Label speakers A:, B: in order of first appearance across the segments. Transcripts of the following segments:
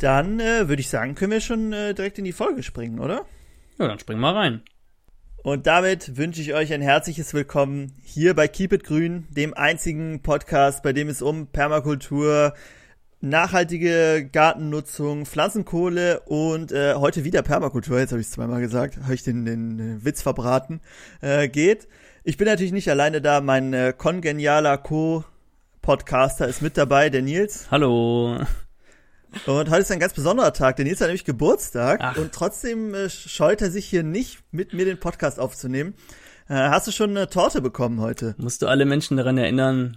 A: Dann würde ich sagen, können wir schon direkt in die Folge springen, oder?
B: Ja, dann springen wir rein.
A: Und damit wünsche ich euch ein herzliches Willkommen hier bei Keep It Grün, dem einzigen Podcast, bei dem es um Permakultur, nachhaltige Gartennutzung, Pflanzenkohle und heute wieder Permakultur, jetzt habe ich es zweimal gesagt, habe ich den Witz verbraten, geht. Ich bin natürlich nicht alleine da, mein kongenialer Co-Podcaster ist mit dabei, der Nils.
B: Hallo.
A: Und heute ist ein ganz besonderer Tag. Der Nils hat nämlich Geburtstag.
B: Ach.
A: Und trotzdem scheut er sich hier nicht, mit mir den Podcast aufzunehmen. Hast du schon eine Torte bekommen heute?
B: Musst du alle Menschen daran erinnern?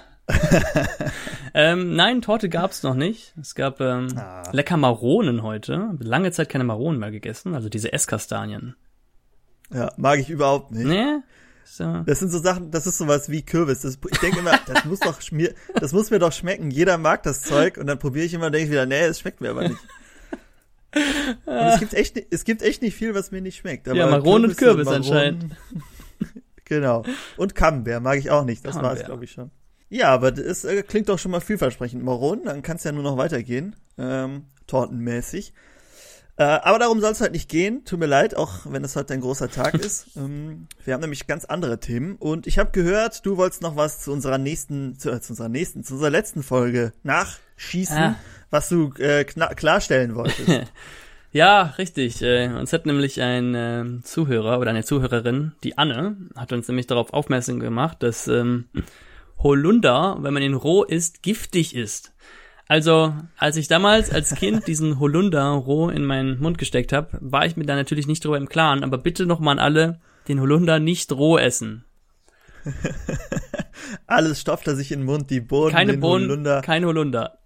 B: Nein, Torte gab's noch nicht. Es gab lecker Maronen heute. Lange Zeit keine Maronen mehr gegessen, also diese Esskastanien.
A: Ja, mag ich überhaupt nicht.
B: Nee? So.
A: Das sind so Sachen, das ist sowas wie Kürbis. Ich denke immer, das muss mir doch schmecken. Jeder mag das Zeug und dann probiere ich immer und denke wieder, nee, es schmeckt mir aber nicht. Und es gibt echt nicht viel, was mir nicht schmeckt. Aber
B: ja, Maronen und Kürbis anscheinend.
A: Genau. Und Camembert mag ich auch nicht. Das war es, glaube ich, schon. Ja, aber es klingt doch schon mal vielversprechend. Maronen, dann kann es ja nur noch weitergehen. Tortenmäßig. Aber darum soll es halt nicht gehen. Tut mir leid, auch wenn es heute ein großer Tag ist. Wir haben nämlich ganz andere Themen. Und ich habe gehört, du wolltest noch was zu unserer letzten Folge nachschießen, was du klarstellen wolltest.
B: Ja, richtig. Uns hat nämlich ein Zuhörer oder eine Zuhörerin, die Anne, hat uns nämlich darauf aufmerksam gemacht, dass Holunder, wenn man ihn roh isst, giftig ist. Also, als ich damals als Kind diesen Holunder roh in meinen Mund gesteckt habe, war ich mir da natürlich nicht drüber im Klaren, aber bitte nochmal an alle, den Holunder nicht roh essen.
A: Alles stopft er sich in den Mund, die Bohnen,
B: keine
A: den
B: Bohnen,
A: Holunder.
B: kein Holunder.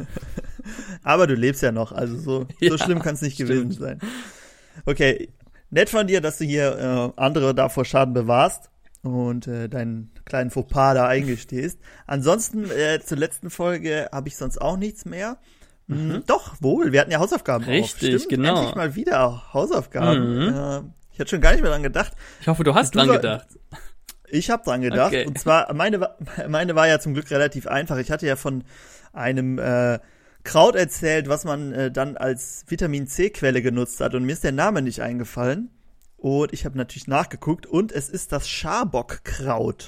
A: Aber du lebst ja noch, also so schlimm kann es nicht gewesen sein. Okay, nett von dir, dass du hier andere davor Schaden bewahrst und deinen kleinen Fauxpas da eingestehst. Ansonsten, zur letzten Folge habe ich sonst auch nichts mehr. Doch, wohl, wir hatten ja Hausaufgaben.
B: Richtig,
A: Stimmt,
B: genau.
A: Endlich mal wieder Hausaufgaben. Ich hatte schon gar nicht mehr dran gedacht.
B: Ich hoffe, du hast dran gedacht.
A: Ich habe dran gedacht.
B: Okay.
A: Und zwar, meine war ja zum Glück relativ einfach. Ich hatte ja von einem Kraut erzählt, was man dann als Vitamin-C-Quelle genutzt hat. Und mir ist der Name nicht eingefallen. Und ich habe natürlich nachgeguckt. Und es ist das Schabokkraut.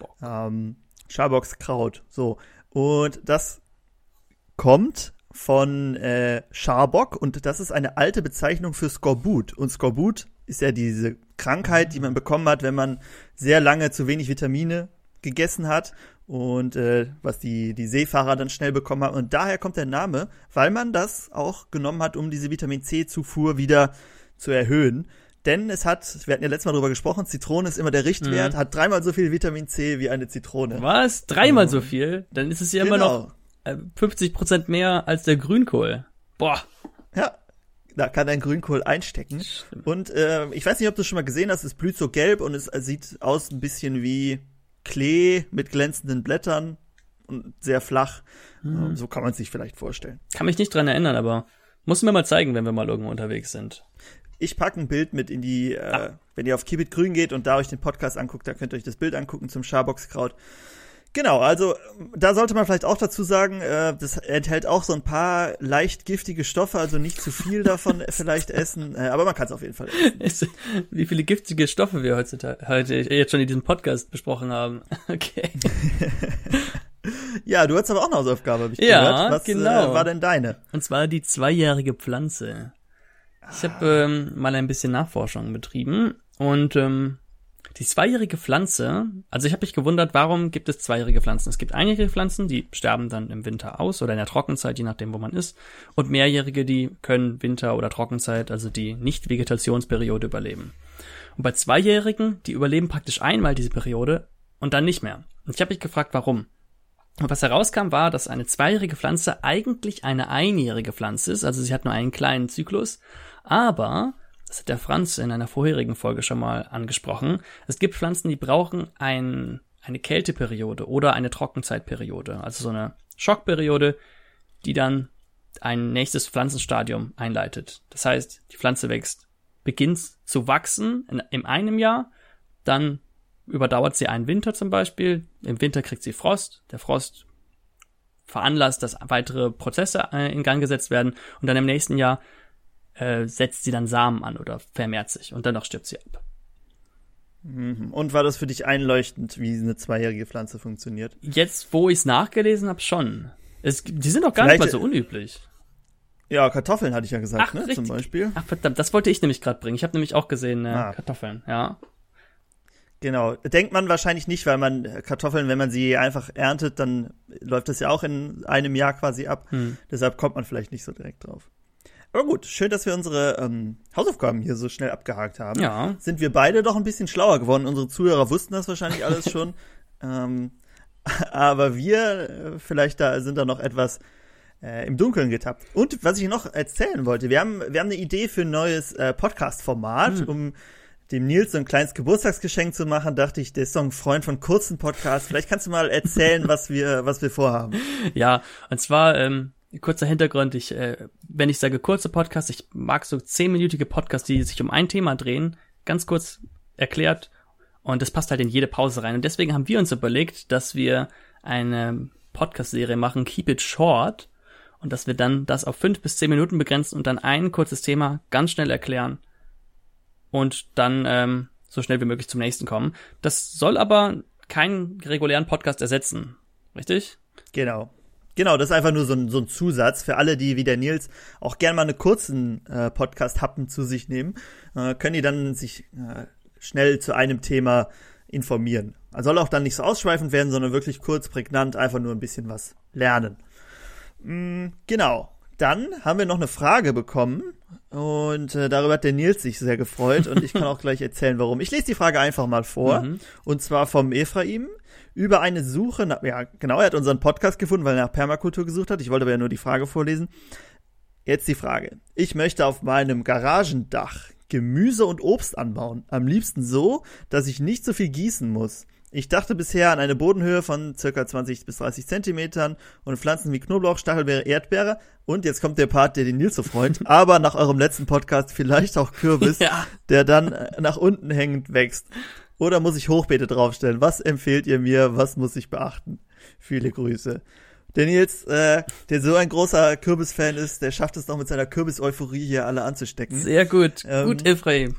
A: Schabokskraut. So. Und das kommt von Schabok. Und das ist eine alte Bezeichnung für Skorbut. Und Skorbut ist ja diese Krankheit, die man bekommen hat, wenn man sehr lange zu wenig Vitamine gegessen hat. Und was die Seefahrer dann schnell bekommen haben. Und daher kommt der Name, weil man das auch genommen hat, um diese Vitamin-C-Zufuhr wieder zu erhöhen. Denn wir hatten ja letztes Mal drüber gesprochen, Zitrone ist immer der Richtwert, hat 3-mal so viel Vitamin C wie eine Zitrone.
B: Was? 3-mal so viel? Dann ist es ja immer noch 50% mehr als der Grünkohl. Boah.
A: Ja, da kann ein Grünkohl einstecken. Und ich weiß nicht, ob du es schon mal gesehen hast, es blüht so gelb und es sieht aus ein bisschen wie Klee mit glänzenden Blättern und sehr flach. So kann man es sich vielleicht vorstellen.
B: Kann mich nicht dran erinnern, aber musst du mir mal zeigen, wenn wir mal irgendwo unterwegs sind.
A: Ich packe ein Bild mit in die, wenn ihr auf Keep It Grün geht und da euch den Podcast anguckt, da könnt ihr euch das Bild angucken zum Schabokskraut. Genau, also da sollte man vielleicht auch dazu sagen, das enthält auch so ein paar leicht giftige Stoffe, also nicht zu viel davon vielleicht essen, aber man kann es auf jeden Fall essen.
B: Wie viele giftige Stoffe wir heute jetzt schon in diesem Podcast besprochen haben. Okay.
A: Ja, du hattest aber auch eine Hausaufgabe, habe ich
B: gehört.
A: Ja, was
B: genau.
A: War denn deine?
B: Und zwar die 2-jährige Pflanze. Ich habe mal ein bisschen Nachforschung betrieben und die 2-jährige Pflanze, also ich habe mich gewundert, warum gibt es 2-jährige Pflanzen? Es gibt einjährige Pflanzen, die sterben dann im Winter aus oder in der Trockenzeit, je nachdem, wo man ist. Und mehrjährige, die können Winter- oder Trockenzeit, also die Nicht-Vegetationsperiode überleben. Und bei 2-jährigen, die überleben praktisch einmal diese Periode und dann nicht mehr. Und ich habe mich gefragt, warum? Und was herauskam, war, dass eine 2-jährige Pflanze eigentlich eine einjährige Pflanze ist, also sie hat nur einen kleinen Zyklus, aber, das hat der Franz in einer vorherigen Folge schon mal angesprochen, es gibt Pflanzen, die brauchen eine Kälteperiode oder eine Trockenzeitperiode, also so eine Schockperiode, die dann ein nächstes Pflanzenstadium einleitet. Das heißt, die Pflanze beginnt zu wachsen in einem Jahr, dann überdauert sie einen Winter zum Beispiel, im Winter kriegt sie Frost, der Frost veranlasst, dass weitere Prozesse in Gang gesetzt werden und dann im nächsten Jahr setzt sie dann Samen an oder vermehrt sich und danach stirbt sie ab.
A: Und war das für dich einleuchtend, wie eine 2-jährige Pflanze funktioniert?
B: Jetzt, wo ich es nachgelesen habe, schon. Die sind doch gar nicht mal so unüblich.
A: Ja, Kartoffeln hatte ich ja gesagt,
B: Ach, richtig.
A: Zum Beispiel.
B: Ach verdammt, das wollte ich nämlich gerade bringen. Ich habe nämlich auch gesehen, Kartoffeln, ja.
A: Genau. Denkt man wahrscheinlich nicht, weil man Kartoffeln, wenn man sie einfach erntet, dann läuft das ja auch in einem Jahr quasi ab. Deshalb kommt man vielleicht nicht so direkt drauf. Aber gut, schön, dass wir unsere Hausaufgaben hier so schnell abgehakt haben.
B: Ja.
A: Sind wir beide doch ein bisschen schlauer geworden. Unsere Zuhörer wussten das wahrscheinlich alles schon. Aber wir vielleicht sind da noch etwas im Dunkeln getappt. Und was ich noch erzählen wollte, wir haben eine Idee für ein neues Podcast-Format, um dem Nils so ein kleines Geburtstagsgeschenk zu machen, dachte ich, der ist so ein Freund von kurzen Podcasts. Vielleicht kannst du mal erzählen, was wir vorhaben.
B: Ja, und zwar kurzer Hintergrund, wenn ich sage kurze Podcasts, ich mag so 10-minütige Podcasts, die sich um ein Thema drehen, ganz kurz erklärt, und das passt halt in jede Pause rein. Und deswegen haben wir uns überlegt, dass wir eine Podcast-Serie machen, Keep It Short, und dass wir dann das auf 5 bis 10 Minuten begrenzen und dann ein kurzes Thema ganz schnell erklären und dann so schnell wie möglich zum nächsten kommen. Das soll aber keinen regulären Podcast ersetzen, richtig?
A: Genau, das ist einfach nur so ein Zusatz für alle, die wie der Nils auch gerne mal einen kurzen Podcast-Happen zu sich nehmen, können die dann sich schnell zu einem Thema informieren. Also soll auch dann nicht so ausschweifend werden, sondern wirklich kurz, prägnant, einfach nur ein bisschen was lernen. Genau. Dann haben wir noch eine Frage bekommen und darüber hat der Nils sich sehr gefreut und ich kann auch gleich erzählen, warum. Ich lese die Frage einfach mal vor, und zwar vom Ephraim. Über eine Suche nach, er hat unseren Podcast gefunden, weil er nach Permakultur gesucht hat. Ich wollte aber ja nur die Frage vorlesen. Jetzt die Frage. Ich möchte auf meinem Garagendach Gemüse und Obst anbauen. Am liebsten so, dass ich nicht so viel gießen muss. Ich dachte bisher an eine Bodenhöhe von ca. 20 bis 30 Zentimetern und Pflanzen wie Knoblauch, Stachelbeere, Erdbeere. Und jetzt kommt der Part, der den Nils so freut. Aber nach eurem letzten Podcast vielleicht auch Kürbis, der dann nach unten hängend wächst. Oder muss ich Hochbeete draufstellen? Was empfehlt ihr mir? Was muss ich beachten? Viele Grüße. Der Nils, der so ein großer Kürbis-Fan ist, der schafft es noch mit seiner Kürbis-Euphorie hier alle anzustecken.
B: Sehr gut. Gut, Ephraim.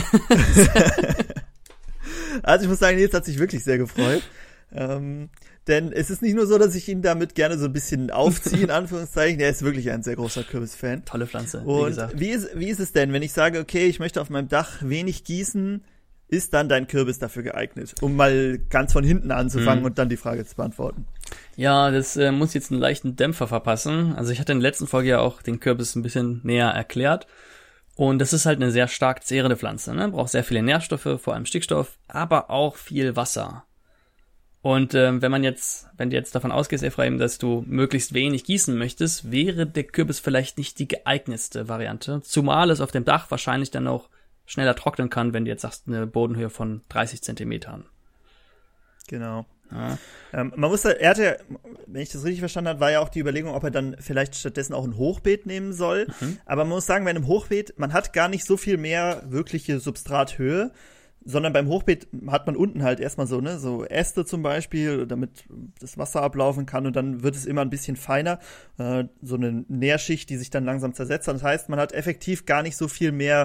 A: Also ich muss sagen, Nils hat sich wirklich sehr gefreut. Denn es ist nicht nur so, dass ich ihn damit gerne so ein bisschen aufziehe, in Anführungszeichen. Er ist wirklich ein sehr großer Kürbis-Fan.
B: Tolle Pflanze,
A: wie gesagt. Wie ist es denn, wenn ich sage, okay, ich möchte auf meinem Dach wenig gießen, ist dann dein Kürbis dafür geeignet? Um mal ganz von hinten anzufangen und dann die Frage zu beantworten.
B: Ja, das muss jetzt einen leichten Dämpfer verpassen. Also ich hatte in der letzten Folge ja auch den Kürbis ein bisschen näher erklärt. Und das ist halt eine sehr stark zehrende Pflanze, ne? Braucht sehr viele Nährstoffe, vor allem Stickstoff, aber auch viel Wasser. Und wenn du jetzt davon ausgehst, Ephraim, dass du möglichst wenig gießen möchtest, wäre der Kürbis vielleicht nicht die geeignetste Variante. Zumal es auf dem Dach wahrscheinlich dann auch schneller trocknen kann, wenn du jetzt sagst, eine Bodenhöhe von 30 Zentimetern.
A: Genau. Ja. Man muss er hatte, wenn ich das richtig verstanden habe, war ja auch die Überlegung, ob er dann vielleicht stattdessen auch ein Hochbeet nehmen soll. Aber man muss sagen, bei einem Hochbeet, man hat gar nicht so viel mehr wirkliche Substrathöhe, sondern beim Hochbeet hat man unten halt erstmal so Äste zum Beispiel, damit das Wasser ablaufen kann, und dann wird es immer ein bisschen feiner, so eine Nährschicht, die sich dann langsam zersetzt. Das heißt, man hat effektiv gar nicht so viel mehr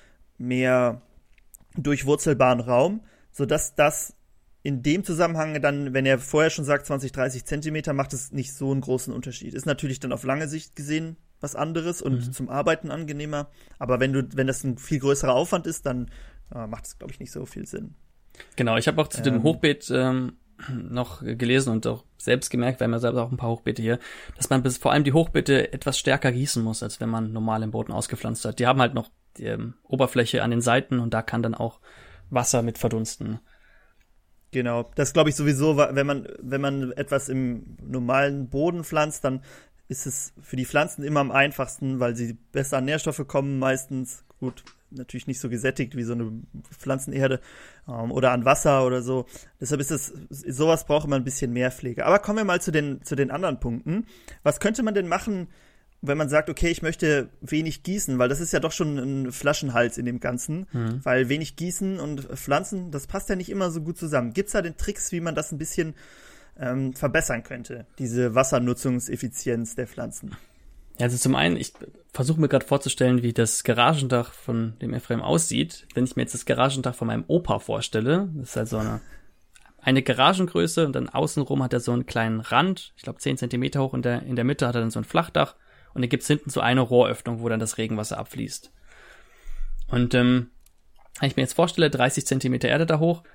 A: durchwurzelbaren Raum, sodass das in dem Zusammenhang dann, wenn er vorher schon sagt 20, 30 Zentimeter, macht es nicht so einen großen Unterschied. Ist natürlich dann auf lange Sicht gesehen was anderes und zum Arbeiten angenehmer, aber wenn das ein viel größerer Aufwand ist, dann macht es, glaube ich, nicht so viel Sinn.
B: Genau, ich habe auch zu dem Hochbeet noch gelesen und auch selbst gemerkt, wir haben ja selbst auch ein paar Hochbeete hier, dass man vor allem die Hochbeete etwas stärker gießen muss, als wenn man normal im Boden ausgepflanzt hat. Die haben halt noch die Oberfläche an den Seiten und da kann dann auch Wasser mit verdunsten.
A: Genau, das glaube ich sowieso, wenn man etwas im normalen Boden pflanzt, dann ist es für die Pflanzen immer am einfachsten, weil sie besser an Nährstoffe kommen meistens. Gut, natürlich nicht so gesättigt wie so eine Pflanzenerde oder an Wasser oder so. Deshalb sowas braucht immer ein bisschen mehr Pflege. Aber kommen wir mal zu den anderen Punkten. Was könnte man denn machen, wenn man sagt, okay, ich möchte wenig gießen, weil das ist ja doch schon ein Flaschenhals in dem Ganzen, weil wenig gießen und Pflanzen, das passt ja nicht immer so gut zusammen. Gibt's da denn Tricks, wie man das ein bisschen verbessern könnte, diese Wassernutzungseffizienz der Pflanzen.
B: Ja, also zum einen, ich versuche mir gerade vorzustellen, wie das Garagendach von dem Ephraim aussieht. Wenn ich mir jetzt das Garagendach von meinem Opa vorstelle, das ist halt so eine Garagengröße und dann außenrum hat er so einen kleinen Rand, ich glaube 10 Zentimeter hoch, in der Mitte hat er dann so ein Flachdach und dann gibt's hinten so eine Rohröffnung, wo dann das Regenwasser abfließt. Und wenn ich mir jetzt vorstelle, 30 Zentimeter Erde da hoch,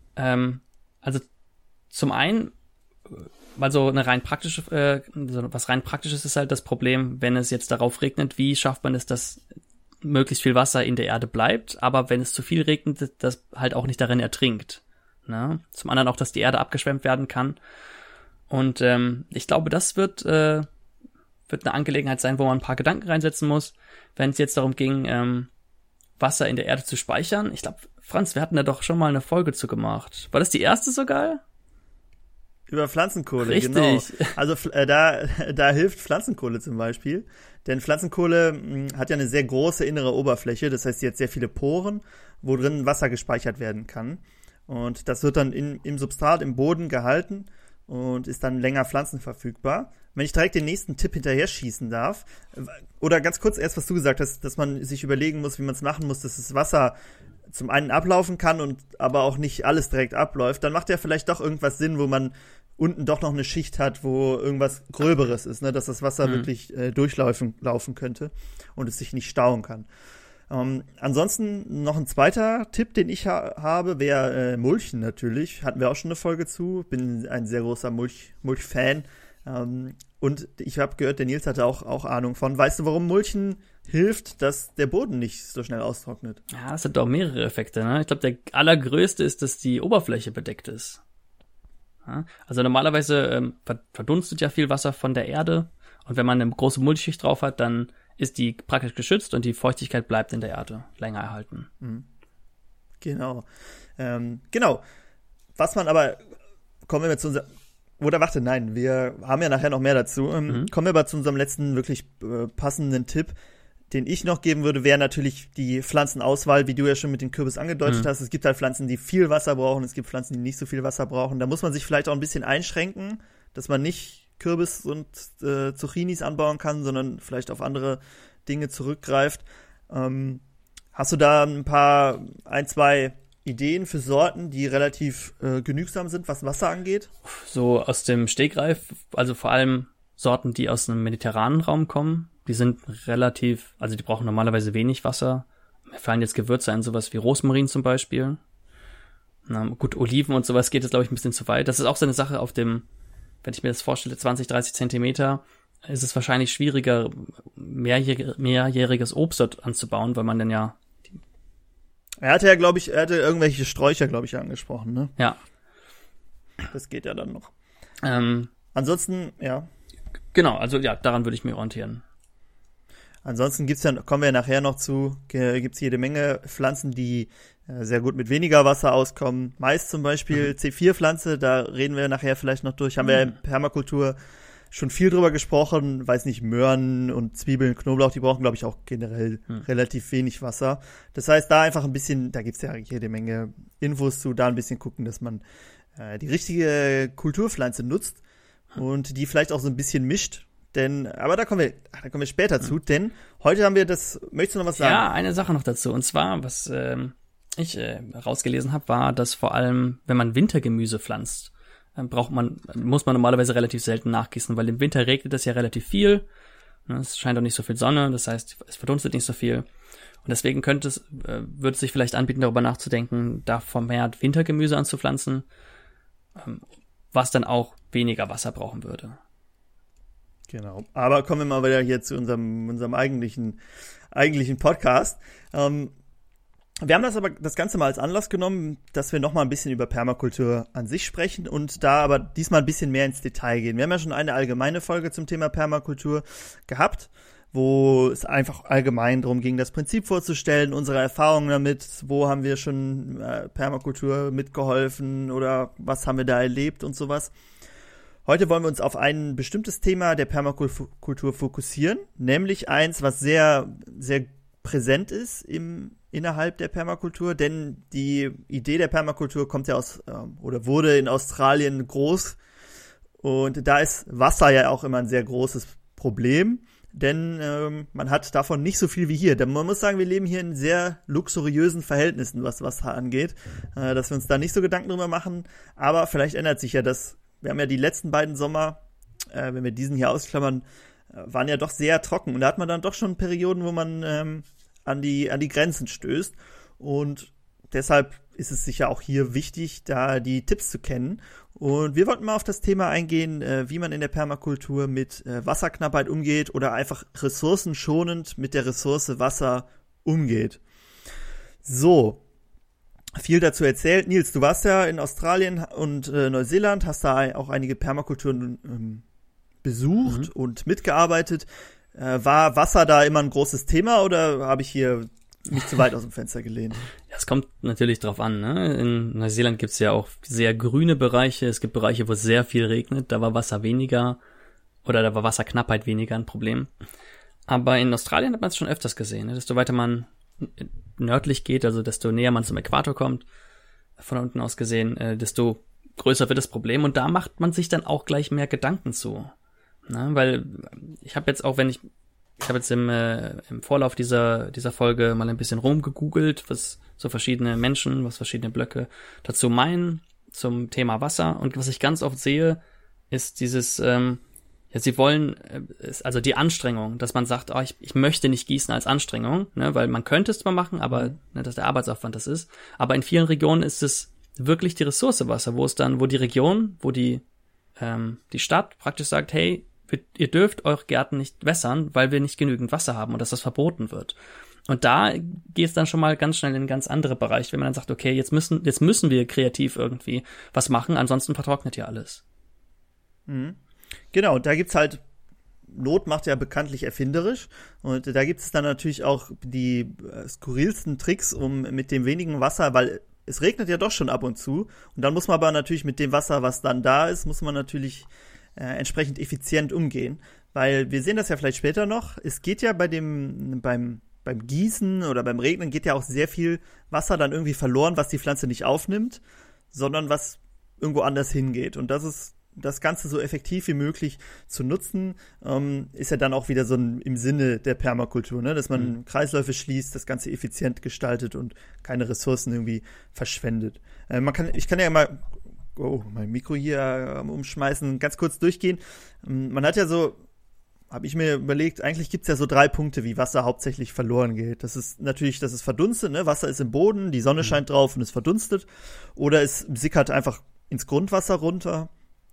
B: also zum einen, weil so eine rein praktische, was rein praktisches ist halt das Problem, wenn es jetzt darauf regnet, wie schafft man es, dass möglichst viel Wasser in der Erde bleibt, aber wenn es zu viel regnet, das halt auch nicht darin ertrinkt. Ne? Zum anderen auch, dass die Erde abgeschwemmt werden kann. Und ich glaube, das wird eine Angelegenheit sein, wo man ein paar Gedanken reinsetzen muss, wenn es jetzt darum ging, Wasser in der Erde zu speichern. Ich glaube, Franz, wir hatten da doch schon mal eine Folge zu gemacht. War das die erste sogar?
A: Über Pflanzenkohle,
B: Richtig.
A: Genau. Also da hilft Pflanzenkohle zum Beispiel. Denn Pflanzenkohle hat ja eine sehr große innere Oberfläche. Das heißt, sie hat sehr viele Poren, wo drin Wasser gespeichert werden kann. Und das wird dann im Substrat, im Boden gehalten und ist dann länger pflanzenverfügbar. Wenn ich direkt den nächsten Tipp hinterher schießen darf, oder ganz kurz erst, was du gesagt hast, dass man sich überlegen muss, wie man es machen muss, dass das Wasser zum einen ablaufen kann und aber auch nicht alles direkt abläuft, dann macht ja vielleicht doch irgendwas Sinn, wo man unten doch noch eine Schicht hat, wo irgendwas Gröberes ist, ne, dass das Wasser wirklich laufen könnte und es sich nicht stauen kann. Ansonsten noch ein zweiter Tipp, den ich habe, wäre Mulchen natürlich. Hatten wir auch schon eine Folge zu. Bin ein sehr großer Mulch-Fan. Und ich habe gehört, der Nils hatte auch Ahnung von. Weißt du, warum Mulchen hilft, dass der Boden nicht so schnell austrocknet?
B: Ja, das hat auch mehrere Effekte. Ne? Ich glaube, der allergrößte ist, dass die Oberfläche bedeckt ist. Ja? Also normalerweise verdunstet ja viel Wasser von der Erde. Und wenn man eine große Mulchschicht drauf hat, dann ist die praktisch geschützt und die Feuchtigkeit bleibt in der Erde länger erhalten.
A: Genau. Genau. Was man aber, kommen wir zu unserem, oder warte, nein, wir haben ja nachher noch mehr dazu. Kommen wir aber zu unserem letzten wirklich passenden Tipp, den ich noch geben würde, wäre natürlich die Pflanzenauswahl, wie du ja schon mit dem Kürbis angedeutet hast. Es gibt halt Pflanzen, die viel Wasser brauchen, es gibt Pflanzen, die nicht so viel Wasser brauchen. Da muss man sich vielleicht auch ein bisschen einschränken, dass man nicht Kürbis und Zucchinis anbauen kann, sondern vielleicht auf andere Dinge zurückgreift. Hast du da ein, zwei Ideen für Sorten, die relativ genügsam sind, was Wasser angeht? So
B: aus dem Stegreif, also vor allem Sorten, die aus einem mediterranen Raum kommen, die sind relativ, also die brauchen normalerweise wenig Wasser. Mir fallen jetzt Gewürze ein, sowas wie Rosmarin zum Beispiel. Gut, Oliven und sowas geht jetzt, glaube ich, ein bisschen zu weit. Das ist auch so eine Sache auf dem, wenn ich mir das vorstelle, 20, 30 Zentimeter, ist es wahrscheinlich schwieriger, mehrjähriges Obst dort anzubauen, weil man dann ja... Er hatte irgendwelche Sträucher, glaube ich, angesprochen, ne? Ja. Das geht ja dann noch. Ansonsten, ja. Genau, also ja, daran würde ich mich orientieren. Ansonsten kommen wir nachher noch zu, gibt's jede Menge Pflanzen, die sehr gut mit weniger Wasser auskommen. Mais zum Beispiel, C4-Pflanze, da reden wir nachher vielleicht noch durch. Haben wir in Permakultur schon viel drüber gesprochen. Weiß nicht, Möhren und Zwiebeln, Knoblauch, die brauchen, glaube ich, auch generell relativ wenig Wasser. Das heißt, da einfach ein bisschen, da gibt's ja jede Menge Infos zu, da ein bisschen gucken, dass man die richtige Kulturpflanze nutzt und die vielleicht auch so ein bisschen mischt. Aber da kommen wir später zu, denn heute haben wir möchtest du noch was sagen? Ja, eine Sache noch dazu, und zwar, was ich rausgelesen habe, war, dass vor allem, wenn man Wintergemüse pflanzt, muss man normalerweise relativ selten nachgießen, weil im Winter regnet es ja relativ viel, es scheint auch nicht so viel Sonne, das heißt, es verdunstet nicht so viel, und deswegen würde es sich vielleicht anbieten, darüber nachzudenken, da vermehrt Wintergemüse anzupflanzen, was dann auch weniger Wasser brauchen würde. Genau. Aber kommen wir mal wieder hier zu unserem eigentlichen Podcast. Wir haben das Ganze mal als Anlass genommen, dass wir noch mal ein bisschen über Permakultur an sich sprechen und da aber diesmal ein bisschen mehr ins Detail gehen. Wir haben ja schon eine allgemeine Folge zum Thema Permakultur gehabt, wo es einfach allgemein darum ging, das Prinzip vorzustellen, unsere Erfahrungen damit, wo haben wir schon Permakultur mitgeholfen oder was haben wir da erlebt und sowas. Heute wollen wir uns auf ein bestimmtes Thema der Permakultur fokussieren, nämlich eins, was sehr, sehr präsent ist innerhalb der Permakultur, denn die Idee der Permakultur kommt ja wurde in Australien groß
A: Und da ist Wasser ja auch immer ein sehr großes Problem, denn man hat davon nicht so viel wie hier. Denn man muss sagen, wir leben hier in sehr luxuriösen Verhältnissen, was Wasser angeht, dass wir uns da nicht so Gedanken drüber machen. Aber vielleicht ändert sich ja das. Wir haben ja die letzten beiden Sommer, wenn wir diesen hier ausklammern, waren ja doch sehr trocken. Und da hat man dann doch schon Perioden, wo man an die Grenzen stößt. Und deshalb ist es sicher auch hier wichtig, da die Tipps zu kennen. Und wir wollten mal auf das Thema eingehen, wie man in der Permakultur mit Wasserknappheit umgeht oder einfach ressourcenschonend mit der Ressource Wasser umgeht. So, viel dazu erzählt. Nils, du warst ja in Australien und Neuseeland, hast da auch einige Permakulturen besucht und mitgearbeitet. War Wasser da immer ein großes Thema oder habe ich hier mich zu weit aus dem Fenster gelehnt?
B: Ja, es kommt natürlich drauf an, ne? In Neuseeland gibt's ja auch sehr grüne Bereiche. Es gibt Bereiche, wo es sehr viel regnet. Da war Wasser weniger oder da war Wasserknappheit weniger ein Problem. Aber in Australien hat man es schon öfters gesehen, ne? Desto weiter man nördlich geht, also desto näher man zum Äquator kommt, von unten aus gesehen, desto größer wird das Problem. Und da macht man sich dann auch gleich mehr Gedanken zu. Ne? Weil ich habe jetzt auch, ich habe jetzt im Vorlauf dieser Folge mal ein bisschen rumgegoogelt, was so verschiedene Menschen, was verschiedene Blöcke dazu meinen zum Thema Wasser. Und was ich ganz oft sehe, ist dieses, sie wollen, also die Anstrengung, dass man sagt, ich möchte nicht gießen als Anstrengung, ne, weil man könnte es zwar machen, aber dass der Arbeitsaufwand das ist. Aber in vielen Regionen ist es wirklich die Ressource Wasser, wo die Region, wo die Stadt praktisch sagt, hey, ihr dürft eure Gärten nicht wässern, weil wir nicht genügend Wasser haben und dass das verboten wird. Und da geht es dann schon mal ganz schnell in einen ganz anderen Bereich, wenn man dann sagt, okay, jetzt müssen wir kreativ irgendwie was machen, ansonsten vertrocknet ja alles.
A: Mhm. Genau, da gibt's halt, Not macht ja bekanntlich erfinderisch und da gibt es dann natürlich auch die skurrilsten Tricks, um mit dem wenigen Wasser, weil es regnet ja doch schon ab und zu und dann muss man aber natürlich mit dem Wasser, was dann da ist, muss man natürlich entsprechend effizient umgehen, weil wir sehen das ja vielleicht später noch, es geht ja beim Gießen oder beim Regnen geht ja auch sehr viel Wasser dann irgendwie verloren, was die Pflanze nicht aufnimmt, sondern was irgendwo anders hingeht und das Ganze so effektiv wie möglich zu nutzen, ist ja dann auch wieder so im Sinne der Permakultur, ne? Dass man Kreisläufe schließt, das Ganze effizient gestaltet und keine Ressourcen irgendwie verschwendet. Ich kann ja mal mein Mikro hier umschmeißen, ganz kurz durchgehen. Man hat ja so, habe ich mir überlegt, eigentlich gibt's ja so 3 Punkte, wie Wasser hauptsächlich verloren geht. Das ist natürlich, das ist verdunstet, ne? Wasser ist im Boden, die Sonne scheint drauf und es verdunstet. Oder es sickert einfach ins Grundwasser runter.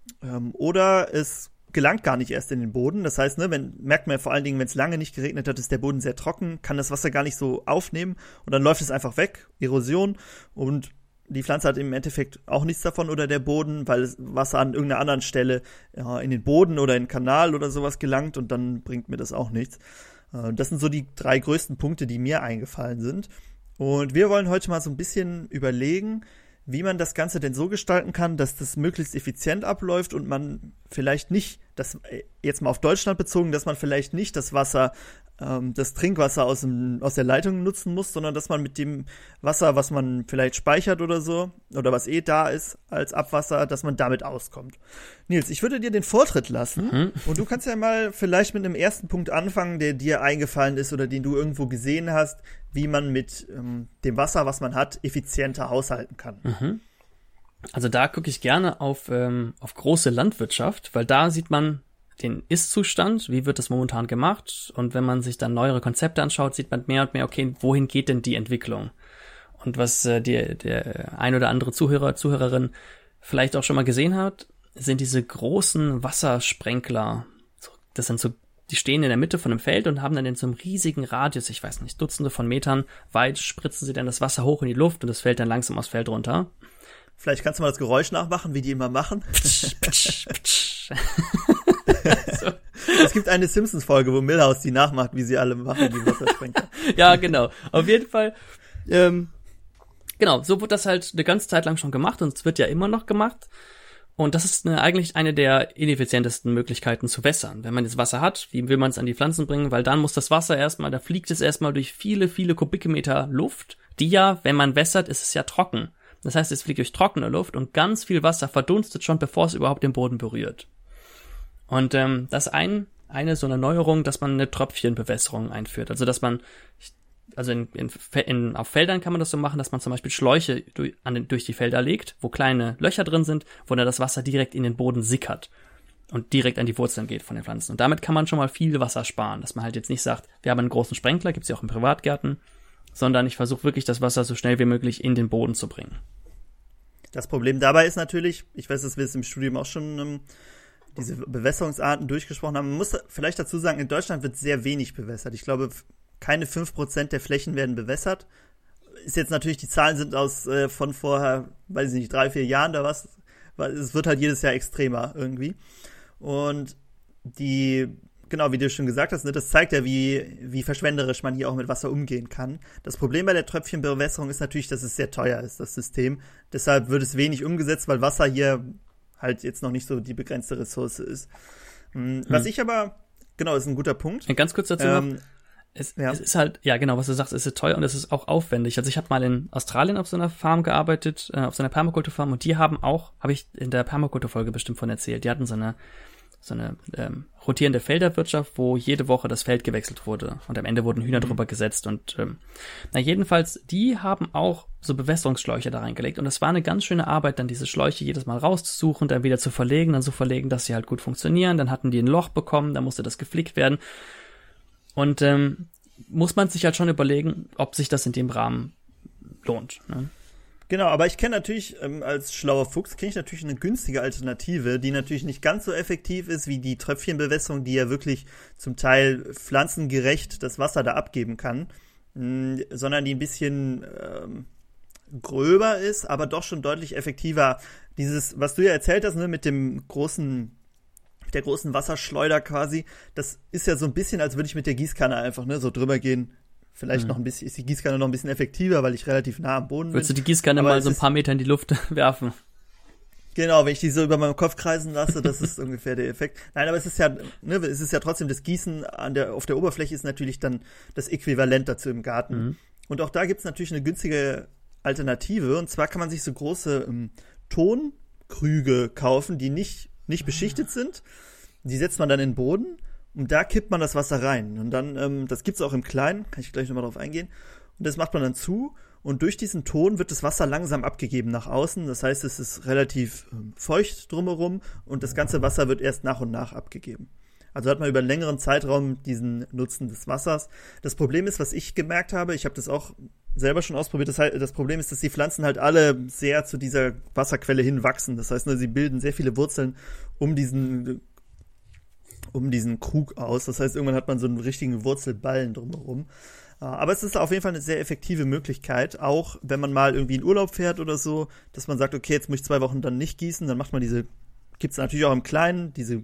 A: Oder es gelangt gar nicht erst in den Boden. Das heißt, ne, merkt man ja vor allen Dingen, wenn es lange nicht geregnet hat, ist der Boden sehr trocken, kann das Wasser gar nicht so aufnehmen und dann läuft es einfach weg, Erosion und die Pflanze hat im Endeffekt auch nichts davon oder der Boden, weil das Wasser an irgendeiner anderen Stelle in den Boden oder in den Kanal oder sowas gelangt und dann bringt mir das auch nichts. Das sind so die 3 größten Punkte, die mir eingefallen sind. Und wir wollen heute mal so ein bisschen überlegen, wie man das Ganze denn so gestalten kann, dass das möglichst effizient abläuft und man vielleicht nicht, das jetzt mal auf Deutschland bezogen, dass man vielleicht nicht das Wasser, das Trinkwasser aus der Leitung nutzen muss, sondern dass man mit dem Wasser, was man vielleicht speichert oder so, oder was da ist als Abwasser, dass man damit auskommt. Nils, ich würde dir den Vortritt lassen und du kannst ja mal vielleicht mit einem ersten Punkt anfangen, der dir eingefallen ist oder den du irgendwo gesehen hast, wie man mit dem Wasser, was man hat, effizienter haushalten kann.
B: Also da gucke ich gerne auf große Landwirtschaft, weil da sieht man den Ist-Zustand, wie wird das momentan gemacht und wenn man sich dann neuere Konzepte anschaut, sieht man mehr und mehr, okay, wohin geht denn die Entwicklung? Und was der ein oder andere Zuhörerin vielleicht auch schon mal gesehen hat, sind diese großen Wassersprenkler. Das sind so, die stehen in der Mitte von einem Feld und haben dann in so einem riesigen Radius, ich weiß nicht, Dutzende von Metern weit, spritzen sie dann das Wasser hoch in die Luft und das fällt dann langsam aufs Feld runter.
A: Vielleicht kannst du mal das Geräusch nachmachen, wie die immer machen. So. Es gibt eine Simpsons-Folge, wo Milhouse die nachmacht, wie sie alle machen, die Wassersprenkler.
B: Ja, genau. Auf jeden Fall, genau, so wird das halt eine ganze Zeit lang schon gemacht und es wird ja immer noch gemacht. Und das ist eigentlich eine der ineffizientesten Möglichkeiten zu wässern. Wenn man jetzt Wasser hat, wie will man es an die Pflanzen bringen? Weil dann muss das Wasser da fliegt es erstmal durch viele, viele Kubikmeter Luft, die ja, wenn man wässert, ist es ja trocken. Das heißt, es fliegt durch trockene Luft und ganz viel Wasser verdunstet schon, bevor es überhaupt den Boden berührt. Und das ist eine so eine Neuerung, dass man eine Tröpfchenbewässerung einführt. Also dass man, auf Feldern kann man das so machen, dass man zum Beispiel Schläuche durch die Felder legt, wo kleine Löcher drin sind, wo dann das Wasser direkt in den Boden sickert und direkt an die Wurzeln geht von den Pflanzen. Und damit kann man schon mal viel Wasser sparen, dass man halt jetzt nicht sagt, wir haben einen großen Sprenkler, gibt's ja auch in Privatgärten, sondern ich versuche wirklich das Wasser so schnell wie möglich in den Boden zu bringen.
A: Das Problem dabei ist natürlich, ich weiß, dass wir es im Studium auch schon diese Bewässerungsarten durchgesprochen haben. Man muss vielleicht dazu sagen, in Deutschland wird sehr wenig bewässert. Ich glaube, keine 5% der Flächen werden bewässert. Ist jetzt natürlich, die Zahlen sind von vorher, weiß ich nicht, 3-4 Jahren oder was. Weil es wird halt jedes Jahr extremer irgendwie. Und genau, wie du schon gesagt hast, ne, das zeigt ja, wie verschwenderisch man hier auch mit Wasser umgehen kann. Das Problem bei der Tröpfchenbewässerung ist natürlich, dass es sehr teuer ist, das System. Deshalb wird es wenig umgesetzt, weil Wasser hier halt jetzt noch nicht so die begrenzte Ressource ist. Was ich aber, genau, ist ein guter Punkt.
B: Ganz kurz dazu noch. Es ist halt, ja genau, was du sagst, es ist teuer und es ist auch aufwendig. Also ich habe mal in Australien auf so einer Farm gearbeitet, auf so einer Permakulturfarm, und die habe ich in der Permakulturfolge bestimmt von erzählt. Die hatten so eine rotierende Felderwirtschaft, wo jede Woche das Feld gewechselt wurde und am Ende wurden Hühner drüber gesetzt und jedenfalls, die haben auch so Bewässerungsschläuche da reingelegt und es war eine ganz schöne Arbeit, dann diese Schläuche jedes Mal rauszusuchen, dann wieder zu verlegen, dann so verlegen, dass sie halt gut funktionieren. Dann hatten die ein Loch bekommen, dann musste das geflickt werden und muss man sich halt schon überlegen, ob sich das in dem Rahmen lohnt, ne?
A: Genau, aber ich kenne natürlich, als schlauer Fuchs, kenne ich natürlich eine günstige Alternative, die natürlich nicht ganz so effektiv ist wie die Tröpfchenbewässerung, die ja wirklich zum Teil pflanzengerecht das Wasser da abgeben kann, sondern die ein bisschen gröber ist, aber doch schon deutlich effektiver. Dieses, was du ja erzählt hast, ne, mit der großen Wasserschleuder quasi, das ist ja so ein bisschen, als würde ich mit der Gießkanne einfach, ne, so drüber gehen. Vielleicht noch ein bisschen, ist die Gießkanne noch ein bisschen effektiver, weil ich relativ nah am Boden bin.
B: Willst du die Gießkanne mal so ein paar Meter in die Luft werfen?
A: Genau, wenn ich die so über meinem Kopf kreisen lasse, das ist ungefähr der Effekt. Nein, aber es ist ja trotzdem, das Gießen auf der Oberfläche ist natürlich dann das Äquivalent dazu im Garten. Und auch da gibt's natürlich eine günstige Alternative. Und zwar kann man sich so große Tonkrüge kaufen, die nicht beschichtet sind. Die setzt man dann in den Boden. Und da kippt man das Wasser rein. Und dann, das gibt's auch im Kleinen, kann ich gleich nochmal drauf eingehen. Und das macht man dann zu. Und durch diesen Ton wird das Wasser langsam abgegeben nach außen. Das heißt, es ist relativ feucht drumherum. Und das ganze Wasser wird erst nach und nach abgegeben. Also hat man über einen längeren Zeitraum diesen Nutzen des Wassers. Das Problem ist, was ich gemerkt habe, ich habe das auch selber schon ausprobiert, das Problem ist, dass die Pflanzen halt alle sehr zu dieser Wasserquelle hin wachsen. Das heißt, sie bilden sehr viele Wurzeln um diesen Krug aus. Das heißt, irgendwann hat man so einen richtigen Wurzelballen drumherum. Aber es ist auf jeden Fall eine sehr effektive Möglichkeit, auch wenn man mal irgendwie in Urlaub fährt oder so, dass man sagt, okay, jetzt muss ich 2 Wochen dann nicht gießen, dann macht man gibt's natürlich auch im Kleinen, diese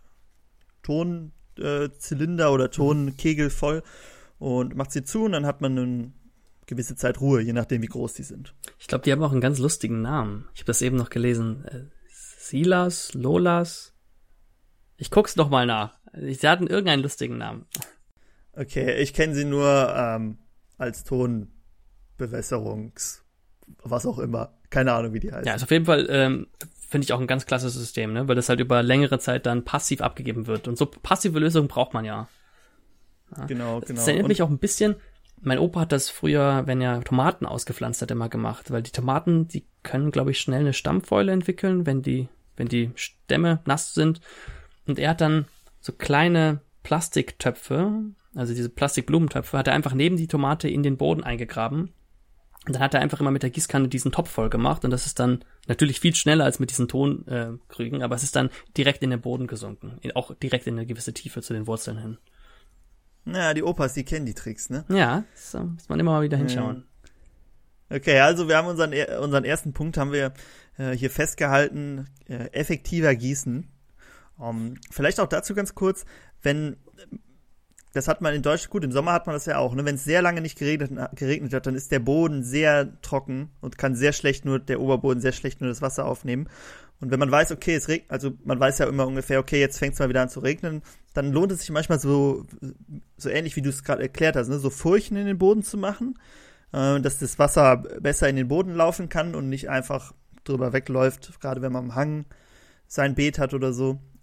A: Tonzylinder oder Tonkegel voll und macht sie zu und dann hat man eine gewisse Zeit Ruhe, je nachdem, wie groß die sind.
B: Ich glaube, die haben auch einen ganz lustigen Namen. Ich habe das eben noch gelesen. Silas, Lolas. Ich guck's noch mal nach. Sie hatten irgendeinen lustigen Namen.
A: Okay, ich kenne sie nur als was auch immer. Keine Ahnung, wie die heißen.
B: Ja, ist auf jeden Fall, finde ich auch ein ganz klasse System, ne? Weil das halt über längere Zeit dann passiv abgegeben wird. Und so passive Lösungen braucht man ja.
A: Genau.
B: Das erinnert mich auch ein bisschen, mein Opa hat das früher, wenn er Tomaten ausgepflanzt hat, immer gemacht. Weil die Tomaten, die können, glaube ich, schnell eine Stammfäule entwickeln, wenn die Stämme nass sind. Und er hat dann so kleine Plastiktöpfe, also diese Plastikblumentöpfe, hat er einfach neben die Tomate in den Boden eingegraben. Und dann hat er einfach immer mit der Gießkanne diesen Topf voll gemacht. Und das ist dann natürlich viel schneller als mit diesen Tonkrügen, aber es ist dann direkt in den Boden gesunken. Auch direkt in eine gewisse Tiefe zu den Wurzeln hin.
A: Naja, die Opas, die kennen die Tricks, ne?
B: Ja, so muss man immer mal wieder hinschauen.
A: Okay, also wir haben unseren ersten Punkt haben wir hier festgehalten, effektiver gießen. Vielleicht auch dazu ganz kurz, das hat man in Deutschland, gut, im Sommer hat man das ja auch, ne? Wenn es sehr lange nicht geregnet hat, dann ist der Boden sehr trocken und kann der Oberboden sehr schlecht nur das Wasser aufnehmen. Und wenn man weiß, okay, es regnet, also man weiß ja immer ungefähr, okay, jetzt fängt es mal wieder an zu regnen, dann lohnt es sich manchmal so ähnlich wie du es gerade erklärt hast, ne? So Furchen in den Boden zu machen, dass das Wasser besser in den Boden laufen kann und nicht einfach drüber wegläuft, gerade wenn man am Hang sein Beet hat oder so.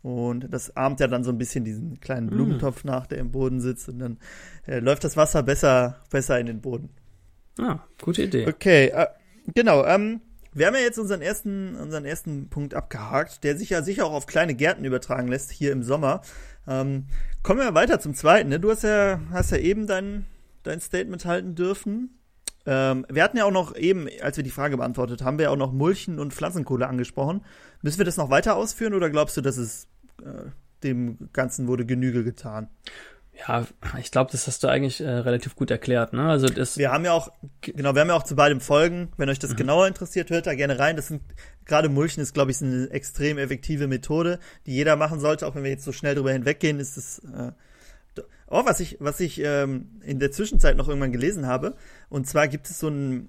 A: Und das ahmt ja dann so ein bisschen diesen kleinen Blumentopf nach, der im Boden sitzt. Und dann läuft das Wasser besser in den Boden.
B: Ja, gute Idee.
A: Okay, genau. Wir haben ja jetzt unseren ersten Punkt abgehakt, der sich ja sicher auch auf kleine Gärten übertragen lässt, hier im Sommer. Kommen wir weiter zum zweiten. Ne? Du hast ja eben dein Statement halten dürfen. Wir hatten ja auch noch eben, als wir die Frage beantwortet haben, wir auch noch Mulchen und Pflanzenkohle angesprochen. Müssen wir das noch weiter ausführen oder glaubst du, dass es dem Ganzen wurde Genüge getan?
B: Ja, ich glaube, das hast du eigentlich relativ gut erklärt, ne? Also
A: wir haben ja auch zu beidem Folgen. Wenn euch das genauer interessiert, hört da gerne rein. Gerade Mulchen ist, glaube ich, eine extrem effektive Methode, die jeder machen sollte, auch wenn wir jetzt so schnell drüber hinweggehen, ist es was ich in der Zwischenzeit noch irgendwann gelesen habe. Und zwar gibt es so einen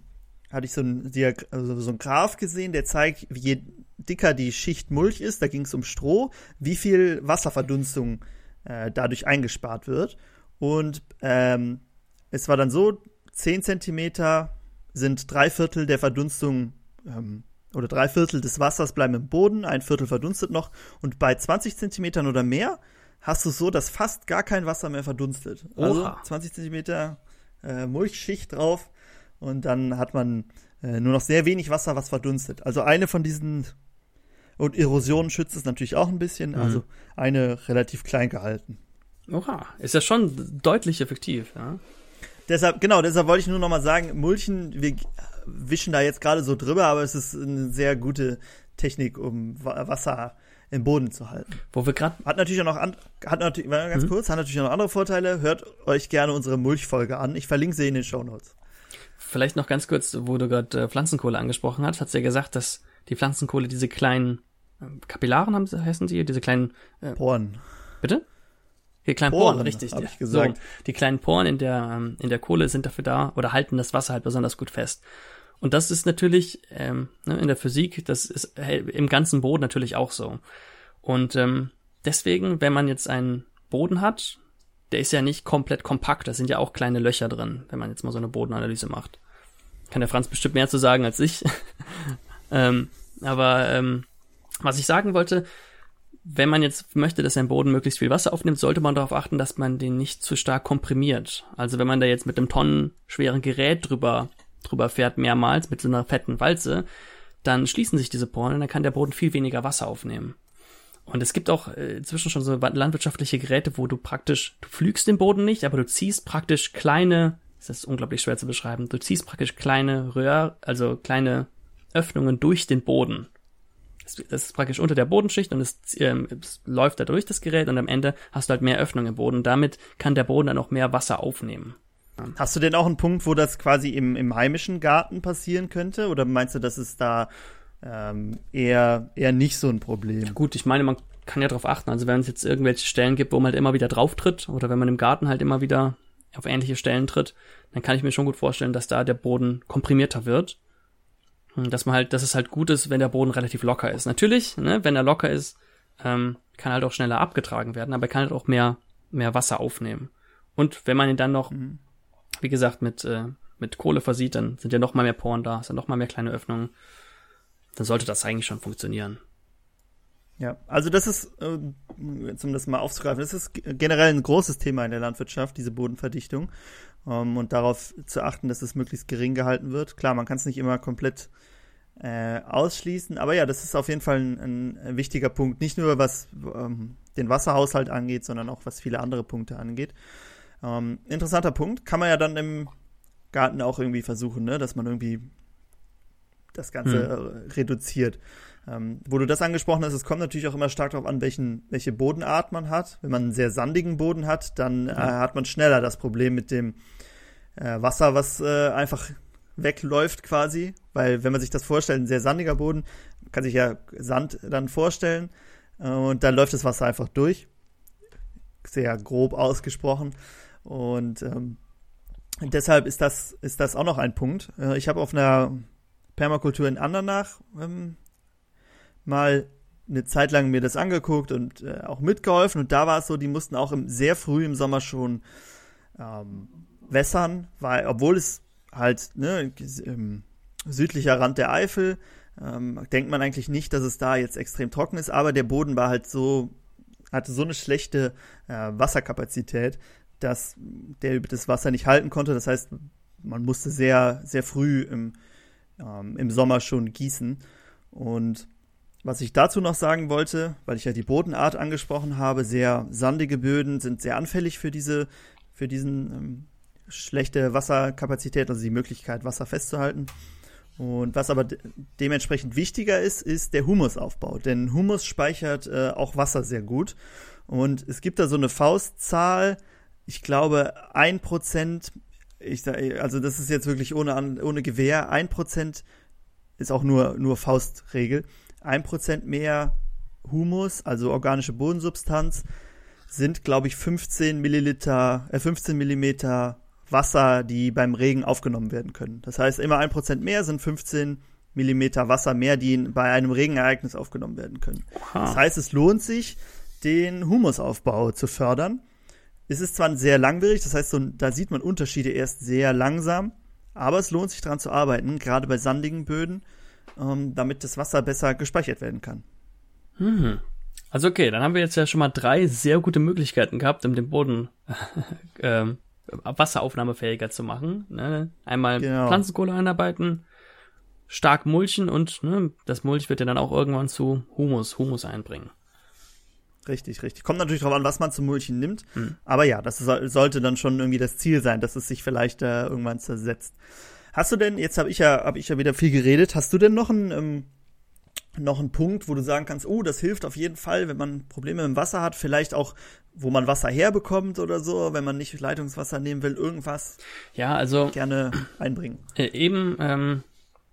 A: Graph gesehen, der zeigt, je dicker die Schicht Mulch ist, da ging es um Stroh, wie viel Wasserverdunstung dadurch eingespart wird. Und es war dann so, 10 Zentimeter sind 3/4 der Verdunstung oder 3/4 des Wassers bleiben im Boden, 1/4 verdunstet noch. Und bei 20 Zentimetern oder mehr hast du es so, dass fast gar kein Wasser mehr verdunstet. Also 20 Zentimeter Mulchschicht drauf und dann hat man nur noch sehr wenig Wasser, was verdunstet. Also eine von diesen, und Erosion schützt es natürlich auch ein bisschen, also eine relativ klein gehalten.
B: Oha, ist ja schon deutlich effektiv, ja.
A: Deshalb wollte ich nur noch mal sagen, Mulchen, wir wischen da jetzt gerade so drüber, aber es ist eine sehr gute Technik, um Wasser im Boden zu halten.
B: Wo wir gerade
A: hat natürlich auch noch andere Vorteile. Hört euch gerne unsere Mulchfolge an. Ich verlinke sie in den Shownotes.
B: Vielleicht noch ganz kurz, wo du gerade Pflanzenkohle angesprochen hast, hat's ja gesagt, dass die Pflanzenkohle diese kleinen Kapillaren heißen sie, diese kleinen
A: Poren.
B: Bitte? Die kleinen Poren, richtig.
A: Hab ich gesagt.
B: So, die kleinen Poren in der Kohle sind dafür da oder halten das Wasser halt besonders gut fest. Und das ist natürlich in der Physik, das ist im ganzen Boden natürlich auch so. Und deswegen, wenn man jetzt einen Boden hat, der ist ja nicht komplett kompakt, da sind ja auch kleine Löcher drin, wenn man jetzt mal so eine Bodenanalyse macht. Kann der Franz bestimmt mehr zu sagen als ich. Aber was ich sagen wollte, wenn man jetzt möchte, dass ein Boden möglichst viel Wasser aufnimmt, sollte man darauf achten, dass man den nicht zu stark komprimiert. Also wenn man da jetzt mit einem tonnenschweren Gerät drüber fährt mehrmals mit so einer fetten Walze, dann schließen sich diese Poren und dann kann der Boden viel weniger Wasser aufnehmen. Und es gibt auch inzwischen schon so landwirtschaftliche Geräte, wo du pflügst den Boden nicht, aber du ziehst praktisch das ist unglaublich schwer zu beschreiben, du ziehst praktisch kleine kleine Öffnungen durch den Boden. Das ist praktisch unter der Bodenschicht und es läuft da durch das Gerät und am Ende hast du halt mehr Öffnungen im Boden. Damit kann der Boden dann auch mehr Wasser aufnehmen.
A: Hast du denn auch einen Punkt, wo das quasi im heimischen Garten passieren könnte? Oder meinst du, das ist da eher nicht so ein Problem?
B: Gut, ich meine, man kann ja darauf achten. Also wenn es jetzt irgendwelche Stellen gibt, wo man halt immer wieder drauf tritt oder wenn man im Garten halt immer wieder auf ähnliche Stellen tritt, dann kann ich mir schon gut vorstellen, dass da der Boden komprimierter wird. Dass es halt gut ist, wenn der Boden relativ locker ist. Natürlich, wenn er locker ist, kann halt auch schneller abgetragen werden, aber er kann halt auch mehr Wasser aufnehmen. Und wenn man ihn dann noch, wie gesagt, mit Kohle versieht, dann sind ja noch mal mehr Poren da, sind noch mal mehr kleine Öffnungen. Dann sollte das eigentlich schon funktionieren.
A: Ja, also das ist, um das mal aufzugreifen, das ist generell ein großes Thema in der Landwirtschaft, diese Bodenverdichtung. Und darauf zu achten, dass es möglichst gering gehalten wird. Klar, man kann es nicht immer komplett ausschließen, aber ja, das ist auf jeden Fall ein wichtiger Punkt. Nicht nur was den Wasserhaushalt angeht, sondern auch was viele andere Punkte angeht. Interessanter Punkt. Kann man ja dann im Garten auch irgendwie versuchen, dass man irgendwie das Ganze reduziert. Wo du das angesprochen hast, es kommt natürlich auch immer stark darauf an, welche Bodenart man hat. Wenn man einen sehr sandigen Boden hat, dann hat man schneller das Problem mit dem Wasser, was einfach wegläuft quasi. Weil wenn man sich das vorstellt, ein sehr sandiger Boden, kann sich ja Sand dann vorstellen und dann läuft das Wasser einfach durch. Sehr grob ausgesprochen. Und deshalb ist das auch noch ein Punkt. Ich habe auf einer Permakultur in Andernach mal eine Zeit lang mir das angeguckt und auch mitgeholfen. Und da war es so, die mussten auch sehr früh im Sommer schon wässern, weil, obwohl es halt südlicher Rand der Eifel, denkt man eigentlich nicht, dass es da jetzt extrem trocken ist, aber der Boden war halt so hatte so eine schlechte Wasserkapazität, dass der das Wasser nicht halten konnte. Das heißt, man musste sehr, sehr früh im Sommer schon gießen. Und was ich dazu noch sagen wollte, weil ich ja die Bodenart angesprochen habe, sehr sandige Böden sind sehr anfällig für diesen schlechte Wasserkapazität, also die Möglichkeit, Wasser festzuhalten. Und was aber dementsprechend wichtiger ist der Humusaufbau. Denn Humus speichert auch Wasser sehr gut. Und es gibt da so eine Faustzahl, ich glaube 1%, also das ist jetzt wirklich ohne Gewähr, 1% ist auch nur Faustregel. 1% mehr Humus, also organische Bodensubstanz, sind, glaube ich, 15 Millimeter Wasser, die beim Regen aufgenommen werden können. Das heißt, immer 1% mehr sind 15 Millimeter Wasser mehr, die bei einem Regenereignis aufgenommen werden können. Aha. Das heißt, es lohnt sich, den Humusaufbau zu fördern. Es ist zwar sehr langwierig, das heißt, da sieht man Unterschiede erst sehr langsam, aber es lohnt sich daran zu arbeiten, gerade bei sandigen Böden, damit das Wasser besser gespeichert werden kann.
B: Also okay, dann haben wir jetzt ja schon mal 3 sehr gute Möglichkeiten gehabt, um den Boden wasseraufnahmefähiger zu machen. Ne? Einmal Pflanzenkohle einarbeiten, stark mulchen und das Mulch wird ja dann auch irgendwann zu Humus einbringen.
A: Richtig. Kommt natürlich darauf an, was man zum Mulchen nimmt. Aber ja, das sollte dann schon irgendwie das Ziel sein, dass es sich vielleicht irgendwann zersetzt. Hast du denn, jetzt hab ich ja wieder viel geredet, hast du denn noch einen Punkt, wo du sagen kannst, das hilft auf jeden Fall, wenn man Probleme mit dem Wasser hat, vielleicht auch, wo man Wasser herbekommt oder so, wenn man nicht Leitungswasser nehmen will, irgendwas gerne einbringen?
B: Eben habe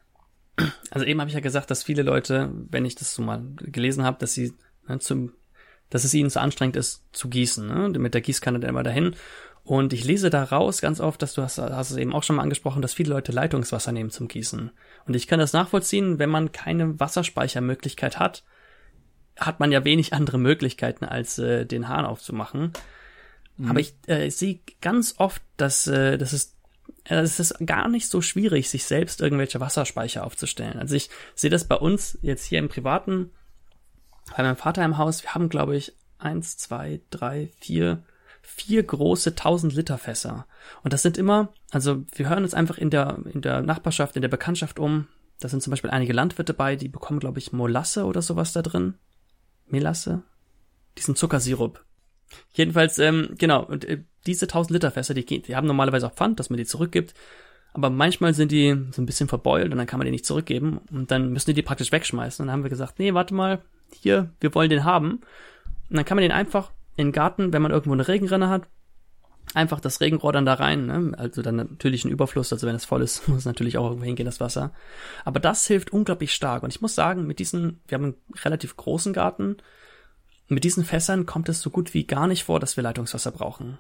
B: ich ja gesagt, dass viele Leute, wenn ich das so mal gelesen habe, dass sie dass es ihnen zu anstrengend ist, zu gießen, ne? Mit der Gießkanne dann immer dahin. Und ich lese da raus ganz oft, dass du hast es eben auch schon mal angesprochen, dass viele Leute Leitungswasser nehmen zum Gießen. Und ich kann das nachvollziehen, wenn man keine Wasserspeichermöglichkeit hat, hat man ja wenig andere Möglichkeiten, als den Hahn aufzumachen. Aber ich sehe ganz oft, dass es ist gar nicht so schwierig, sich selbst irgendwelche Wasserspeicher aufzustellen. Also ich sehe das bei uns jetzt hier im Privaten, bei meinem Vater im Haus, wir haben, glaube ich, 1, 2, 3, 4 große 1000-Liter-Fässer. Und das sind immer, also wir hören uns einfach in der Nachbarschaft, in der Bekanntschaft um. Da sind zum Beispiel einige Landwirte bei, die bekommen, glaube ich, Molasse oder sowas da drin. Melasse? Diesen Zuckersirup. Jedenfalls, und diese 1000-Liter-Fässer, die haben normalerweise auch Pfand, dass man die zurückgibt. Aber manchmal sind die so ein bisschen verbeult und dann kann man die nicht zurückgeben. Und dann müssen die praktisch wegschmeißen. Und dann haben wir gesagt, nee, warte mal, hier, wir wollen den haben. Und dann kann man den einfach in den Garten, wenn man irgendwo eine Regenrinne hat, einfach das Regenrohr dann da rein, ne? Also dann natürlich ein Überfluss, also wenn es voll ist, muss natürlich auch irgendwo hingehen, das Wasser. Aber das hilft unglaublich stark. Und ich muss sagen, wir haben einen relativ großen Garten, mit diesen Fässern kommt es so gut wie gar nicht vor, dass wir Leitungswasser brauchen.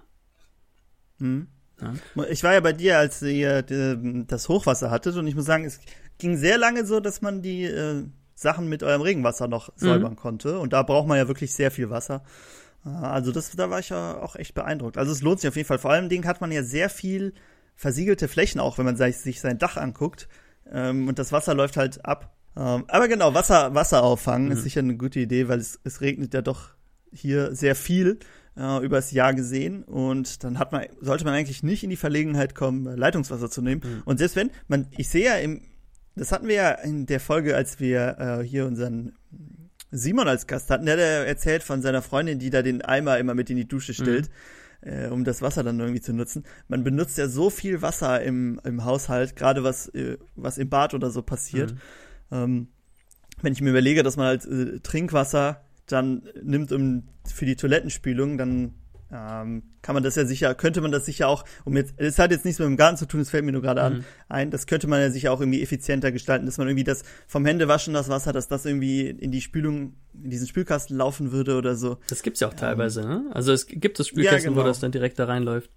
B: Ja.
A: Ich war ja bei dir, als ihr das Hochwasser hattet, und ich muss sagen, es ging sehr lange so, dass man die Sachen mit eurem Regenwasser noch säubern konnte. Und da braucht man ja wirklich sehr viel Wasser. Also da war ich ja auch echt beeindruckt. Also es lohnt sich auf jeden Fall. Vor allem hat man ja sehr viel versiegelte Flächen auch, wenn man sich sein Dach anguckt. Und das Wasser läuft halt ab. Aber genau, Wasser auffangen ist sicher eine gute Idee, weil es regnet ja doch hier sehr viel übers Jahr gesehen. Und dann sollte man eigentlich nicht in die Verlegenheit kommen, Leitungswasser zu nehmen. Und selbst wenn, ich sehe ja das hatten wir ja in der Folge, als wir hier unseren Simon als Gast hatten, der hat erzählt von seiner Freundin, die da den Eimer immer mit in die Dusche stellt, um das Wasser dann irgendwie zu nutzen. Man benutzt ja so viel Wasser im Haushalt, gerade was im Bad oder so passiert. Wenn ich mir überlege, dass man halt Trinkwasser dann nimmt für die Toilettenspülung, dann könnte man das sicher auch, es hat jetzt nichts mit dem Garten zu tun, es fällt mir nur gerade ein, das könnte man ja sicher auch irgendwie effizienter gestalten, dass man irgendwie das vom Händewaschen, das Wasser, dass das irgendwie in die Spülung, in diesen Spülkasten laufen würde oder so.
B: Das gibt's ja auch teilweise, ne? Also es gibt das Spülkasten, wo das dann direkt da reinläuft.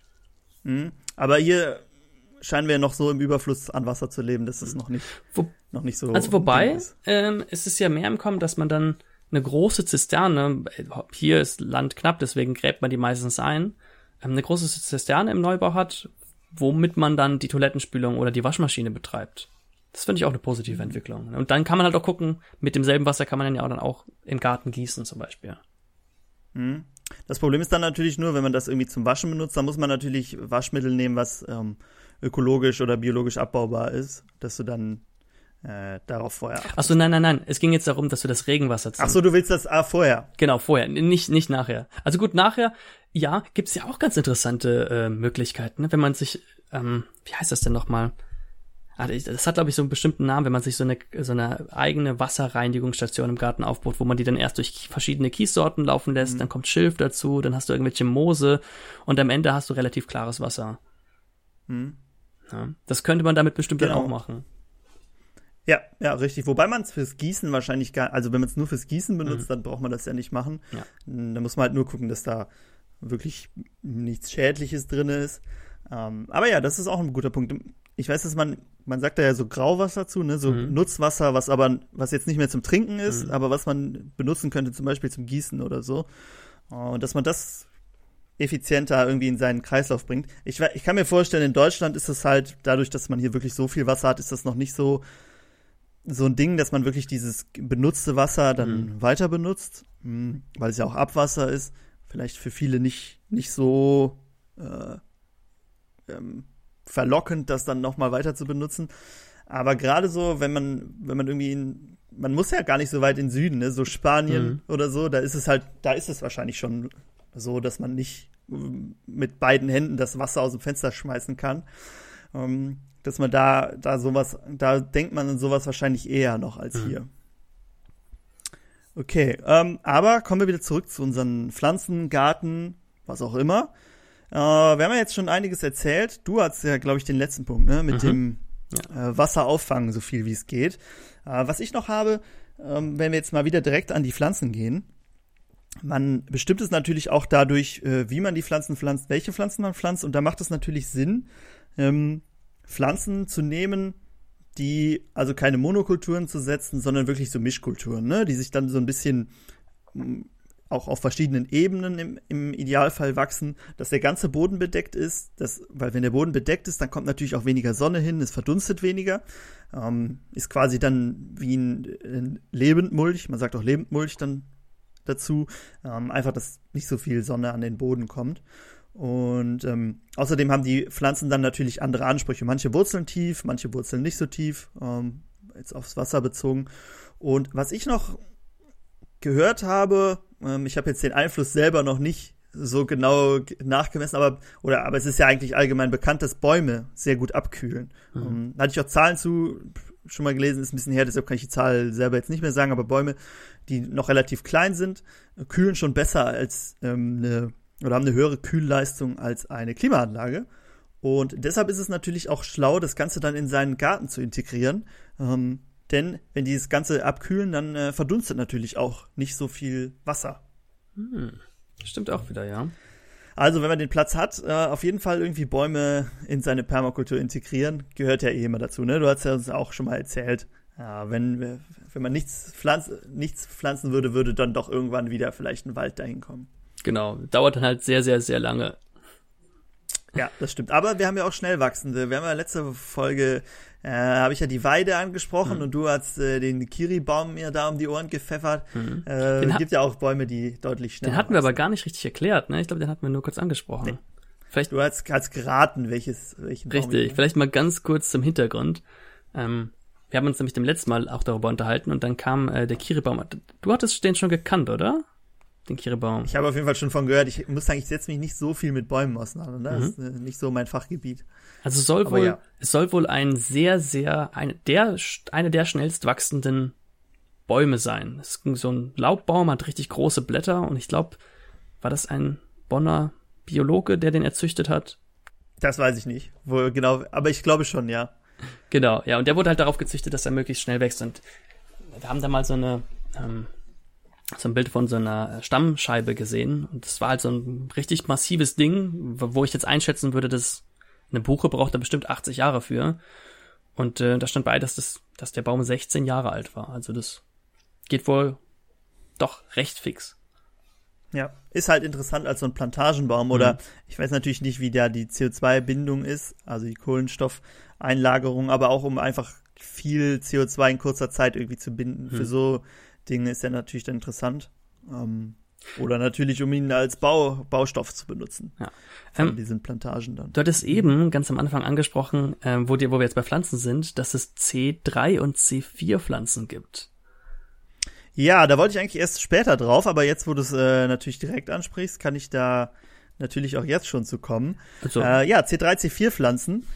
A: Aber hier scheinen wir noch so im Überfluss an Wasser zu leben, dass es noch nicht so.
B: Also wobei, es ist ja mehr im Kommen, dass man dann eine große Zisterne, hier ist Land knapp, deswegen gräbt man die meistens ein, eine große Zisterne im Neubau hat, womit man dann die Toilettenspülung oder die Waschmaschine betreibt. Das finde ich auch eine positive Entwicklung. Und dann kann man halt auch gucken, mit demselben Wasser kann man dann ja auch im Garten gießen zum Beispiel.
A: Das Problem ist dann natürlich nur, wenn man das irgendwie zum Waschen benutzt, dann muss man natürlich Waschmittel nehmen, was ökologisch oder biologisch abbaubar ist, dass du dann darauf vorher achtest.
B: Achso, nein. Es ging jetzt darum, dass du das Regenwasser ziehst.
A: Achso, du willst das vorher?
B: Genau, vorher, nicht nachher. Also gut, nachher, ja, gibt's ja auch ganz interessante Möglichkeiten, ne? Wenn man sich, wie heißt das denn nochmal? Das hat, glaube ich, so einen bestimmten Namen, wenn man sich so eine eigene Wasserreinigungsstation im Garten aufbaut, wo man die dann erst durch verschiedene Kiessorten laufen lässt, dann kommt Schilf dazu, dann hast du irgendwelche Moose und am Ende hast du relativ klares Wasser. Ja, das könnte man damit bestimmt dann auch machen.
A: Ja, richtig. Wobei man es fürs Gießen wahrscheinlich also wenn man es nur fürs Gießen benutzt, dann braucht man das ja nicht machen.
B: Ja.
A: Da muss man halt nur gucken, dass da wirklich nichts Schädliches drin ist. Aber ja, das ist auch ein guter Punkt. Ich weiß, dass man sagt da ja so Grauwasser zu, ne, so Nutzwasser, was jetzt nicht mehr zum Trinken ist, aber was man benutzen könnte, zum Beispiel zum Gießen oder so. Und dass man das effizienter irgendwie in seinen Kreislauf bringt. Ich kann mir vorstellen, in Deutschland ist das halt, dadurch, dass man hier wirklich so viel Wasser hat, ist das noch nicht so ein Ding, dass man wirklich dieses benutzte Wasser dann weiter benutzt, weil es ja auch Abwasser ist. Vielleicht für viele nicht so verlockend, das dann nochmal weiter zu benutzen. Aber gerade so, wenn man irgendwie man muss ja gar nicht so weit in den Süden, ne, so Spanien oder so, da ist es wahrscheinlich schon so, dass man nicht mit beiden Händen das Wasser aus dem Fenster schmeißen kann. Dass man da denkt man an sowas wahrscheinlich eher noch als hier. Okay, aber kommen wir wieder zurück zu unseren Pflanzen, Garten, was auch immer. Wir haben ja jetzt schon einiges erzählt. Du hast ja, glaube ich, den letzten Punkt, ne, mit dem Wasser auffangen, so viel wie es geht. Was ich noch habe, wenn wir jetzt mal wieder direkt an die Pflanzen gehen, man bestimmt es natürlich auch dadurch, wie man die Pflanzen pflanzt, welche Pflanzen man pflanzt. Und da macht es natürlich Sinn, Pflanzen zu nehmen, die, also keine Monokulturen zu setzen, sondern wirklich so Mischkulturen, ne, die sich dann so ein bisschen auch auf verschiedenen Ebenen im Idealfall wachsen, dass der ganze Boden bedeckt ist, weil wenn der Boden bedeckt ist, dann kommt natürlich auch weniger Sonne hin, es verdunstet weniger, ist quasi dann wie ein Lebendmulch, man sagt auch Lebendmulch dann dazu, einfach, dass nicht so viel Sonne an den Boden kommt. Und außerdem haben die Pflanzen dann natürlich andere Ansprüche. Manche wurzeln tief, manche wurzeln nicht so tief, jetzt aufs Wasser bezogen. Und was ich noch gehört habe, ich habe jetzt den Einfluss selber noch nicht so genau nachgemessen, aber es ist ja eigentlich allgemein bekannt, dass Bäume sehr gut abkühlen. Da hatte ich auch Zahlen zu schon mal gelesen, ist ein bisschen her, deshalb kann ich die Zahl selber jetzt nicht mehr sagen, aber Bäume, die noch relativ klein sind, kühlen schon besser als oder haben eine höhere Kühlleistung als eine Klimaanlage. Und deshalb ist es natürlich auch schlau, das Ganze dann in seinen Garten zu integrieren. Denn wenn die das Ganze abkühlen, dann verdunstet natürlich auch nicht so viel Wasser.
B: Stimmt auch wieder, ja.
A: Also wenn man den Platz hat, auf jeden Fall irgendwie Bäume in seine Permakultur integrieren. Gehört ja eh immer dazu, ne? Du hast ja uns auch schon mal erzählt, ja, wenn man nichts pflanzen würde dann doch irgendwann wieder vielleicht ein Wald dahin kommen.
B: Genau, dauert dann halt sehr, sehr, sehr lange.
A: Ja, das stimmt. Aber wir haben ja auch schnell wachsende. Wir haben ja letzte Folge, habe ich ja die Weide angesprochen und du hast den Kiribaum mir da um die Ohren gepfeffert. Es gibt ja auch Bäume, die deutlich schneller
B: Den hatten wir aber gar nicht richtig erklärt, ne? Ich glaube, den hatten wir nur kurz angesprochen. Nee.
A: Vielleicht, du hast geraten, welchen Baum.
B: Richtig, vielleicht mal ganz kurz zum Hintergrund. Wir haben uns nämlich dem letzten Mal auch darüber unterhalten und dann kam der Kiribaum. Du hattest den schon gekannt, oder? Den Kiribaum.
A: Ich habe auf jeden Fall schon von gehört. Ich muss sagen, ich setze mich nicht so viel mit Bäumen auseinander. Das ist nicht so mein Fachgebiet.
B: Also es soll wohl ein sehr, sehr, eine der schnellst wachsenden Bäume sein. Es ist so ein Laubbaum, hat richtig große Blätter und ich glaube, war das ein Bonner Biologe, der den erzüchtet hat?
A: Das weiß ich nicht. Wo genau, aber ich glaube schon, ja.
B: Genau, ja. Und der wurde halt darauf gezüchtet, dass er möglichst schnell wächst. Und wir haben da mal so ein Bild von so einer Stammscheibe gesehen. Und das war halt so ein richtig massives Ding, wo ich jetzt einschätzen würde, dass eine Buche braucht da bestimmt 80 Jahre für. Und da stand bei, dass der Baum 16 Jahre alt war. Also das geht wohl doch recht fix.
A: Ja, ist halt interessant als so ein Plantagenbaum oder ich weiß natürlich nicht, wie da die CO2-Bindung ist, also die Kohlenstoffeinlagerung, aber auch um einfach viel CO2 in kurzer Zeit irgendwie zu binden. Für so Dinge ist ja natürlich dann interessant.
B: Ja.
A: Oder natürlich, um ihn als Baustoff zu benutzen.
B: Ja.
A: Von diesen Plantagen dann.
B: Du hattest eben ganz am Anfang angesprochen, wo wir jetzt bei Pflanzen sind, dass es C3 und C4 Pflanzen gibt.
A: Ja, da wollte ich eigentlich erst später drauf, aber jetzt, wo du es natürlich direkt ansprichst, kann ich da natürlich auch jetzt schon zu kommen.
B: Also,
A: Ja, C3, C4 Pflanzen.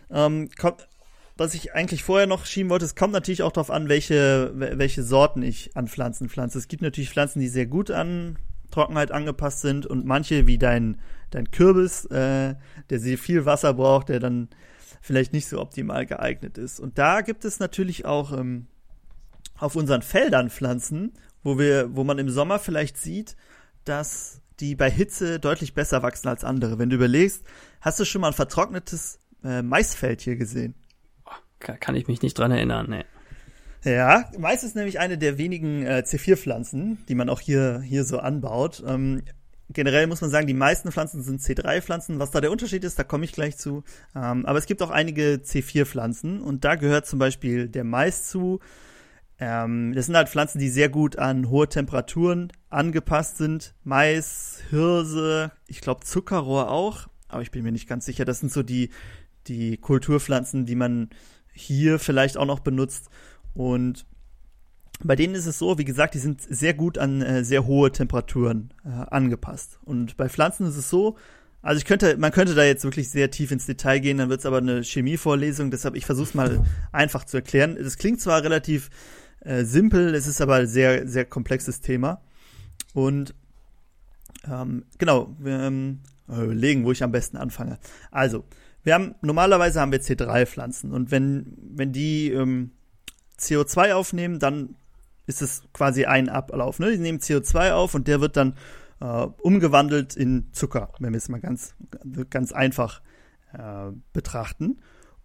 A: Was ich eigentlich vorher noch schieben wollte, es kommt natürlich auch darauf an, welche Sorten ich an Pflanzen pflanze. Es gibt natürlich Pflanzen, die sehr gut an Trockenheit angepasst sind und manche, wie dein Kürbis, der sehr viel Wasser braucht, der dann vielleicht nicht so optimal geeignet ist. Und da gibt es natürlich auch auf unseren Feldern Pflanzen, wo man im Sommer vielleicht sieht, dass die bei Hitze deutlich besser wachsen als andere. Wenn du überlegst, hast du schon mal ein vertrocknetes Maisfeld hier gesehen?
B: Kann ich mich nicht dran erinnern, ne.
A: Ja, Mais ist nämlich eine der wenigen C4-Pflanzen, die man auch hier so anbaut. Generell muss man sagen, die meisten Pflanzen sind C3-Pflanzen. Was da der Unterschied ist, da komme ich gleich zu. Aber es gibt auch einige C4-Pflanzen und da gehört zum Beispiel der Mais zu. Das sind halt Pflanzen, die sehr gut an hohe Temperaturen angepasst sind. Mais, Hirse, ich glaube Zuckerrohr auch, aber ich bin mir nicht ganz sicher. Das sind so die Kulturpflanzen, die man hier vielleicht auch noch benutzt. Und bei denen ist es so, wie gesagt, die sind sehr gut an sehr hohe Temperaturen angepasst. Und bei Pflanzen ist es so, also man könnte da jetzt wirklich sehr tief ins Detail gehen, dann wird es aber eine Chemievorlesung, deshalb ich versuche es mal einfach zu erklären. Das klingt zwar relativ simpel, es ist aber ein sehr, sehr komplexes Thema. Und genau, wir überlegen, wo ich am besten anfange. Also, normalerweise haben wir C3-Pflanzen und wenn die CO2 aufnehmen, dann ist es quasi ein Ablauf. Ne? Die nehmen CO2 auf und der wird dann umgewandelt in Zucker, wenn wir es mal ganz einfach betrachten.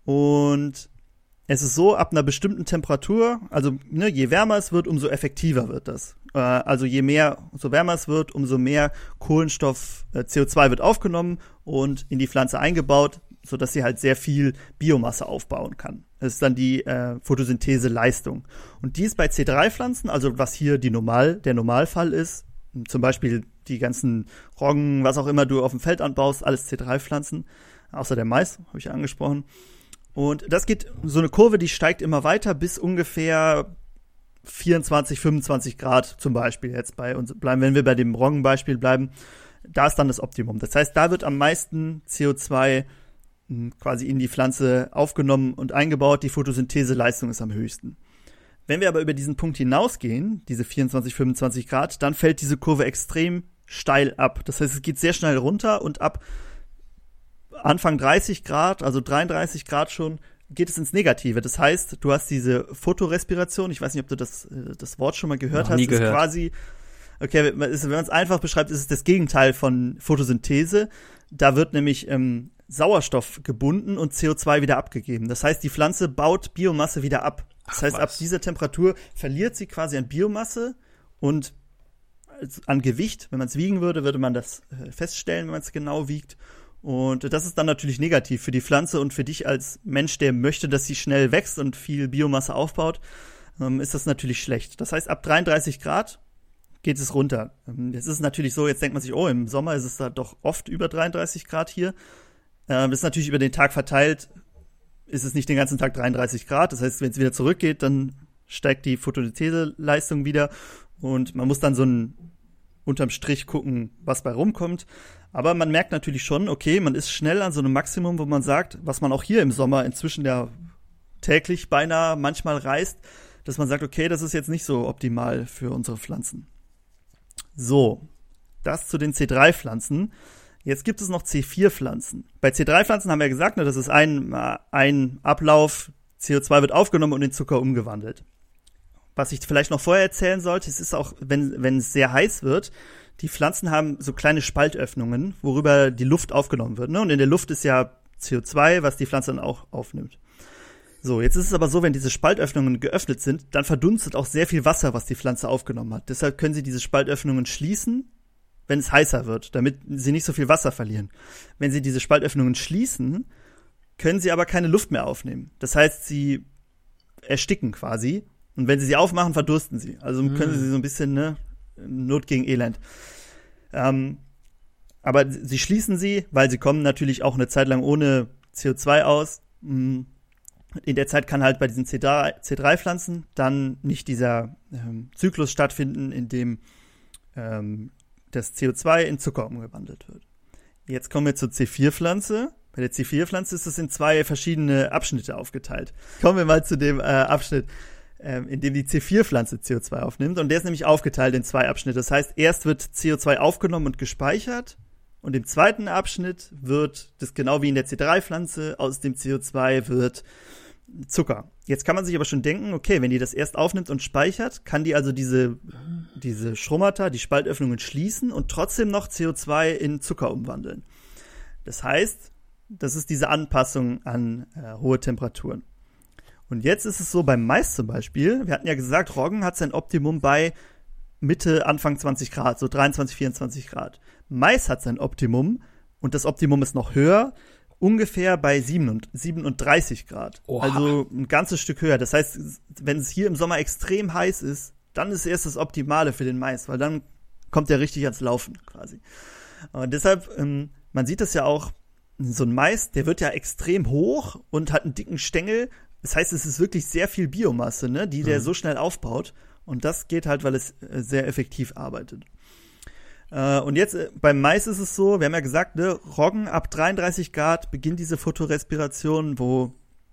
A: Und es ist so, ab einer bestimmten Temperatur, also je wärmer es wird, umso effektiver wird das. Also so wärmer es wird, umso mehr Kohlenstoff, CO2 wird aufgenommen und in die Pflanze eingebaut, sodass sie halt sehr viel Biomasse aufbauen kann. Das ist dann die Photosynthese-Leistung. Und die ist bei C3-Pflanzen, also was hier der Normalfall ist, zum Beispiel die ganzen Roggen, was auch immer du auf dem Feld anbaust, alles C3-Pflanzen, außer der Mais, habe ich ja angesprochen. Und das geht, so eine Kurve, die steigt immer weiter bis ungefähr 24, 25 Grad zum Beispiel jetzt bei uns bleiben, wenn wir bei dem Roggenbeispiel bleiben, da ist dann das Optimum. Das heißt, da wird am meisten CO2 quasi in die Pflanze aufgenommen und eingebaut, die Photosyntheseleistung ist am höchsten. Wenn wir aber über diesen Punkt hinausgehen, diese 24, 25 Grad, dann fällt diese Kurve extrem steil ab. Das heißt, es geht sehr schnell runter und ab Anfang 30 Grad, also 33 Grad schon, geht es ins Negative. Das heißt, du hast diese Photorespiration, ich weiß nicht, ob du das Wort schon mal gehört hast.
B: Nie gehört.
A: Ist quasi, okay, wenn man es einfach beschreibt, ist es das Gegenteil von Photosynthese. Da wird nämlich Sauerstoff gebunden und CO2 wieder abgegeben. Das heißt, die Pflanze baut Biomasse wieder ab. Das heißt, ab dieser Temperatur verliert sie quasi an Biomasse und an Gewicht. Wenn man es wiegen würde man das feststellen, wenn man es genau wiegt. Und das ist dann natürlich negativ für die Pflanze und für dich als Mensch, der möchte, dass sie schnell wächst und viel Biomasse aufbaut, ist das natürlich schlecht. Das heißt, ab 33 Grad geht es runter. Jetzt ist es natürlich so, jetzt denkt man sich, oh, im Sommer ist es da doch oft über 33 Grad hier. Das ist natürlich über den Tag verteilt, ist es nicht den ganzen Tag 33 Grad. Das heißt, wenn es wieder zurückgeht, dann steigt die Photosyntheseleistung wieder und man muss dann unterm Strich gucken, was bei rumkommt. Aber man merkt natürlich schon, okay, man ist schnell an so einem Maximum, wo man sagt, was man auch hier im Sommer inzwischen ja täglich beinahe manchmal reißt, dass man sagt, okay, das ist jetzt nicht so optimal für unsere Pflanzen. So, das zu den C3-Pflanzen. Jetzt gibt es noch C4-Pflanzen. Bei C3-Pflanzen haben wir ja gesagt, das ist ein Ablauf, CO2 wird aufgenommen und in Zucker umgewandelt. Was ich vielleicht noch vorher erzählen sollte, es ist auch, wenn es sehr heiß wird, die Pflanzen haben so kleine Spaltöffnungen, worüber die Luft aufgenommen wird. Ne? Und in der Luft ist ja CO2, was die Pflanze dann auch aufnimmt. So, jetzt ist es aber so, wenn diese Spaltöffnungen geöffnet sind, dann verdunstet auch sehr viel Wasser, was die Pflanze aufgenommen hat. Deshalb können sie diese Spaltöffnungen schließen, wenn es heißer wird, damit sie nicht so viel Wasser verlieren. Wenn sie diese Spaltöffnungen schließen, können sie aber keine Luft mehr aufnehmen. Das heißt, sie ersticken quasi. Und wenn sie aufmachen, verdursten sie. Also können sie so ein bisschen, Not gegen Elend. Aber sie schließen sie, weil sie kommen natürlich auch eine Zeit lang ohne CO2 aus. In der Zeit kann halt bei diesen C3-Pflanzen dann nicht dieser Zyklus stattfinden, in dem das CO2 in Zucker umgewandelt wird. Jetzt kommen wir zur C4-Pflanze. Bei der C4-Pflanze ist es in 2 verschiedene Abschnitte aufgeteilt. Kommen wir mal zu dem Abschnitt, in dem die C4-Pflanze CO2 aufnimmt. Und der ist nämlich aufgeteilt in 2 Abschnitte. Das heißt, erst wird CO2 aufgenommen und gespeichert. Und im zweiten Abschnitt wird das genau wie in der C3-Pflanze, aus dem CO2 wird Zucker. Jetzt kann man sich aber schon denken, okay, wenn die das erst aufnimmt und speichert, kann die also diese Schrummata, die Spaltöffnungen schließen und trotzdem noch CO2 in Zucker umwandeln. Das heißt, das ist diese Anpassung an hohe Temperaturen. Und jetzt ist es so beim Mais zum Beispiel, wir hatten ja gesagt, Roggen hat sein Optimum bei Mitte, Anfang 20 Grad, so 23, 24 Grad. Mais hat sein Optimum und das Optimum ist noch höher, ungefähr bei 37 Grad. Oha. Also ein ganzes Stück höher. Das heißt, wenn es hier im Sommer extrem heiß ist, dann ist erst das Optimale für den Mais, weil dann kommt der richtig ans Laufen quasi. Und deshalb, man sieht das ja auch, so ein Mais, der wird ja extrem hoch und hat einen dicken Stängel. Das heißt, es ist wirklich sehr viel Biomasse, ne, die der so schnell aufbaut. Und das geht halt, weil es sehr effektiv arbeitet. Und jetzt beim Mais ist es so, wir haben ja gesagt, ne, Roggen ab 33 Grad beginnt diese Photorespiration, wo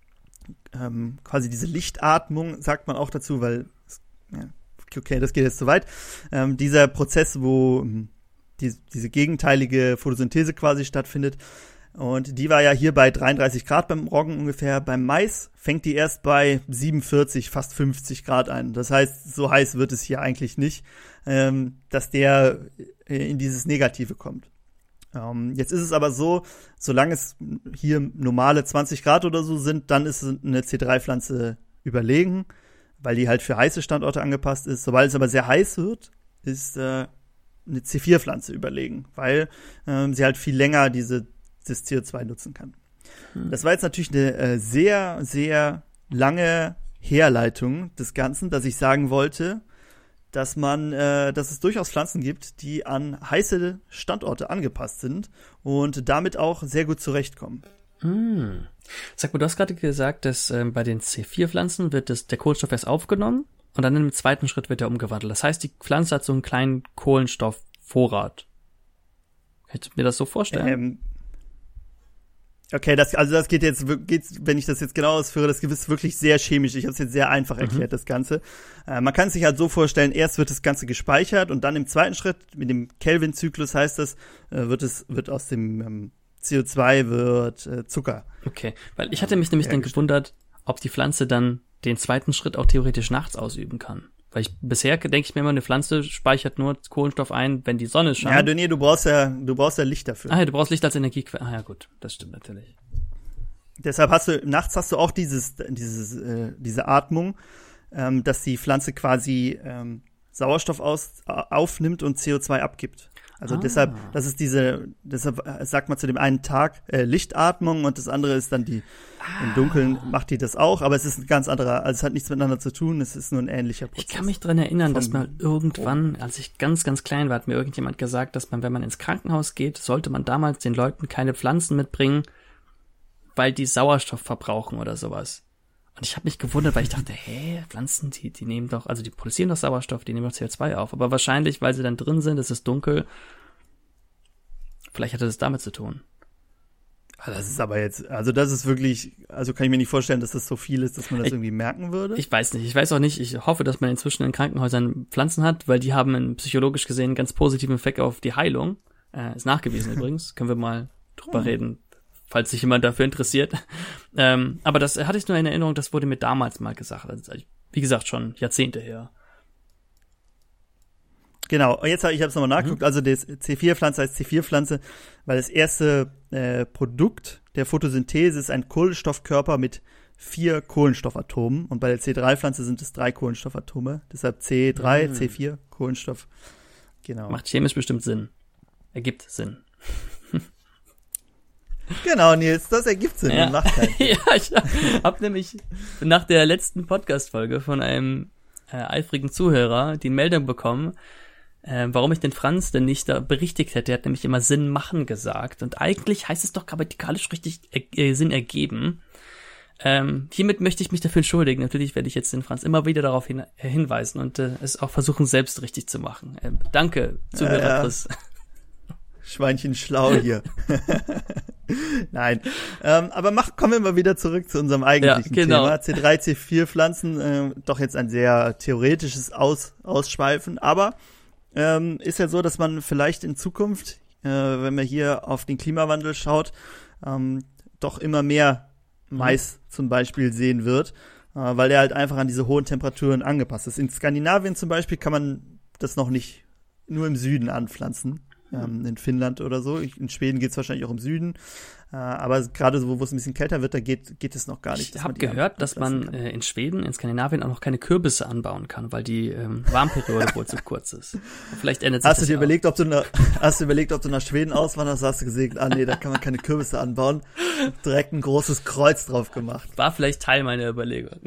A: quasi diese Lichtatmung, sagt man auch dazu, weil, ja, okay, das geht jetzt zu weit, dieser Prozess, wo diese gegenteilige Photosynthese quasi stattfindet. Und die war ja hier bei 33 Grad beim Roggen ungefähr. Beim Mais fängt die erst bei 47, fast 50 Grad ein. Das heißt, so heiß wird es hier eigentlich nicht, dass der in dieses Negative kommt. Jetzt ist es aber so, solange es hier normale 20 Grad oder so sind, dann ist eine C3-Pflanze überlegen, weil die halt für heiße Standorte angepasst ist. Sobald es aber sehr heiß wird, ist eine C4-Pflanze überlegen, weil sie halt viel länger das CO2 nutzen kann. Das war jetzt natürlich eine sehr, sehr lange Herleitung des Ganzen, dass ich sagen wollte, dass es durchaus Pflanzen gibt, die an heiße Standorte angepasst sind und damit auch sehr gut zurechtkommen.
B: Sag mal, du hast gerade gesagt, dass bei den C4-Pflanzen wird der Kohlenstoff erst aufgenommen und dann im zweiten Schritt wird er umgewandelt. Das heißt, die Pflanze hat so einen kleinen Kohlenstoffvorrat. Kannst du mir das so vorstellen?
A: Okay, das geht jetzt, wenn ich das jetzt genau ausführe, das ist wirklich sehr chemisch. Ich habe es jetzt sehr einfach erklärt, das Ganze. Man kann es sich halt so vorstellen, erst wird das Ganze gespeichert und dann im zweiten Schritt, mit dem Kelvin-Zyklus heißt das, wird aus dem CO2 wird Zucker.
B: Okay, weil ich hatte mich nämlich dann gewundert, ob die Pflanze dann den zweiten Schritt auch theoretisch nachts ausüben kann. Weil bisher denke ich mir immer, eine Pflanze speichert nur Kohlenstoff ein, wenn die Sonne scheint.
A: Ja, du brauchst ja Licht dafür.
B: Ah ja, du brauchst Licht als Energiequelle. Ah ja, gut, das stimmt natürlich.
A: Deshalb nachts hast du auch diese Atmung, dass die Pflanze quasi Sauerstoff aufnimmt und CO2 abgibt. Also deshalb sagt man zu dem einen Tag Lichtatmung und das andere ist dann im Dunkeln macht die das auch, aber es ist ein ganz anderer, also es hat nichts miteinander zu tun, es ist nur ein ähnlicher Prozess.
B: Ich kann mich dran erinnern, dass mal irgendwann, als ich ganz, ganz klein war, hat mir irgendjemand gesagt, dass wenn man ins Krankenhaus geht, sollte man damals den Leuten keine Pflanzen mitbringen, weil die Sauerstoff verbrauchen oder sowas. Und ich habe mich gewundert, weil ich dachte, Pflanzen, die nehmen doch, also die produzieren doch Sauerstoff, die nehmen doch CO2 auf. Aber wahrscheinlich, weil sie dann drin sind, es ist dunkel. Vielleicht hat das damit zu tun.
A: Das ist aber jetzt, also das ist wirklich, also kann ich mir nicht vorstellen, dass das so viel ist, dass man das irgendwie merken würde.
B: Ich weiß nicht, ich weiß auch nicht, ich hoffe, dass man inzwischen in Krankenhäusern Pflanzen hat, weil die haben psychologisch gesehen einen ganz positiven Effekt auf die Heilung. Ist nachgewiesen übrigens, können wir mal drüber reden, falls sich jemand dafür interessiert. Aber das hatte ich nur in Erinnerung, das wurde mir damals mal gesagt. Also, wie gesagt, schon Jahrzehnte her.
A: Genau, und jetzt ich habe es nochmal nachgeguckt, also das C4-Pflanze heißt C4-Pflanze, weil das erste Produkt der Photosynthese ist ein Kohlenstoffkörper mit 4 Kohlenstoffatomen und bei der C3-Pflanze sind es 3 Kohlenstoffatome, deshalb C3, C4, Kohlenstoff. Genau.
B: Macht chemisch bestimmt Sinn. Ergibt Sinn.
A: Genau, Nils, das ergibt Sinn.
B: Ja,
A: macht halt Sinn.
B: Ja, ich hab nämlich nach der letzten Podcast-Folge von einem eifrigen Zuhörer die Meldung bekommen, warum ich den Franz denn nicht da berichtigt hätte. Er hat nämlich immer Sinn machen gesagt. Und eigentlich heißt es doch grammatikalisch richtig Sinn ergeben. Hiermit möchte ich mich dafür entschuldigen. Natürlich werde ich jetzt den Franz immer wieder darauf hinweisen und es auch versuchen, selbst richtig zu machen. Danke, Zuhörer Chris.
A: Schweinchen schlau hier. Nein. Aber kommen wir mal wieder zurück zu unserem eigentlichen Thema. C3, C4 Pflanzen, doch jetzt ein sehr theoretisches Ausschweifen. Aber ist ja so, dass man vielleicht in Zukunft, wenn man hier auf den Klimawandel schaut, doch immer mehr Mais zum Beispiel sehen wird, weil der halt einfach an diese hohen Temperaturen angepasst ist. In Skandinavien zum Beispiel kann man das noch nicht nur im Süden anpflanzen. In Finnland oder so. In Schweden geht es wahrscheinlich auch im Süden. Aber gerade so, wo es ein bisschen kälter wird, da geht es noch gar nicht.
B: Ich habe gehört, dass man in Schweden, in Skandinavien auch noch keine Kürbisse anbauen kann, weil die Warmperiode wohl zu kurz ist. Und vielleicht ändert sich das. War vielleicht Teil meiner Überlegung.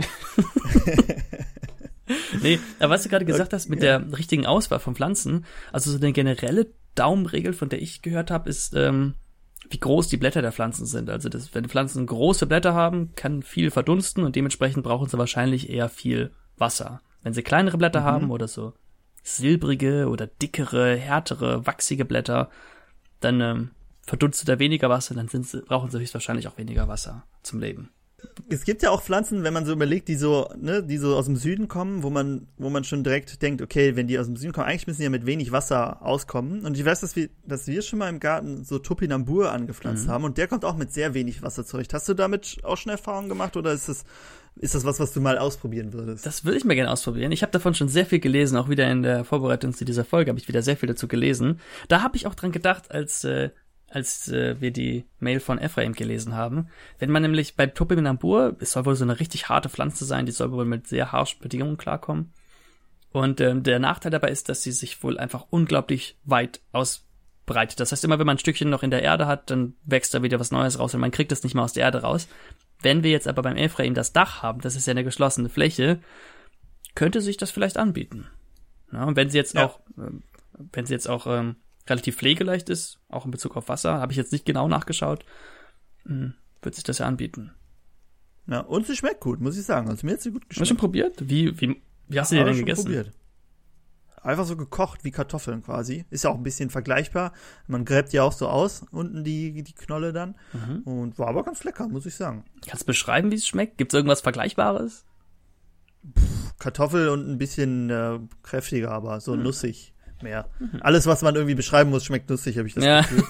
B: Nee, aber was du gerade gesagt hast mit der richtigen Auswahl von Pflanzen, also so eine generelle Daumenregel, von der ich gehört habe, ist, wie groß die Blätter der Pflanzen sind. Also wenn Pflanzen große Blätter haben, kann viel verdunsten und dementsprechend brauchen sie wahrscheinlich eher viel Wasser. Wenn sie kleinere Blätter haben oder so silbrige oder dickere, härtere, wachsige Blätter, dann verdunstet da weniger Wasser, dann brauchen sie höchstwahrscheinlich auch weniger Wasser zum Leben.
A: Es gibt ja auch Pflanzen, wenn man so überlegt, die so aus dem Süden kommen, wo man schon direkt denkt, okay, wenn die aus dem Süden kommen, eigentlich müssen die ja mit wenig Wasser auskommen. Und ich weiß, dass wir schon mal im Garten so Topinambur angepflanzt haben und der kommt auch mit sehr wenig Wasser zurecht. Hast du damit auch schon Erfahrungen gemacht oder ist das was du mal ausprobieren würdest?
B: Das würde ich mir gerne ausprobieren. Ich habe davon schon sehr viel gelesen, auch wieder in der Vorbereitung zu dieser Folge habe ich wieder sehr viel dazu gelesen. Da habe ich auch dran gedacht, als wir die Mail von Ephraim gelesen haben. Wenn man nämlich bei Topinambur, es soll wohl so eine richtig harte Pflanze sein, die soll wohl mit sehr harschen Bedingungen klarkommen. Und der Nachteil dabei ist, dass sie sich wohl einfach unglaublich weit ausbreitet. Das heißt, immer wenn man ein Stückchen noch in der Erde hat, dann wächst da wieder was Neues raus und man kriegt das nicht mehr aus der Erde raus. Wenn wir jetzt aber beim Ephraim das Dach haben, das ist ja eine geschlossene Fläche, könnte sich das vielleicht anbieten. Ja, und wenn sie jetzt auch relativ pflegeleicht ist, auch in Bezug auf Wasser, habe ich jetzt nicht genau nachgeschaut, wird sich das ja anbieten.
A: Ja, und sie schmeckt gut, muss ich sagen. Also mir hat sie gut geschmeckt.
B: Hast du schon probiert? Wie hast du die denn gegessen?
A: Probiert. Einfach so gekocht wie Kartoffeln quasi. Ist ja auch ein bisschen vergleichbar. Man gräbt ja auch so aus, unten die Knolle dann. Und war aber ganz lecker, muss ich sagen.
B: Kannst du beschreiben, wie es schmeckt? Gibt es irgendwas Vergleichbares?
A: Kartoffel und ein bisschen kräftiger, aber so nussig mehr. Alles, was man irgendwie beschreiben muss, schmeckt nussig, habe ich das Gefühl.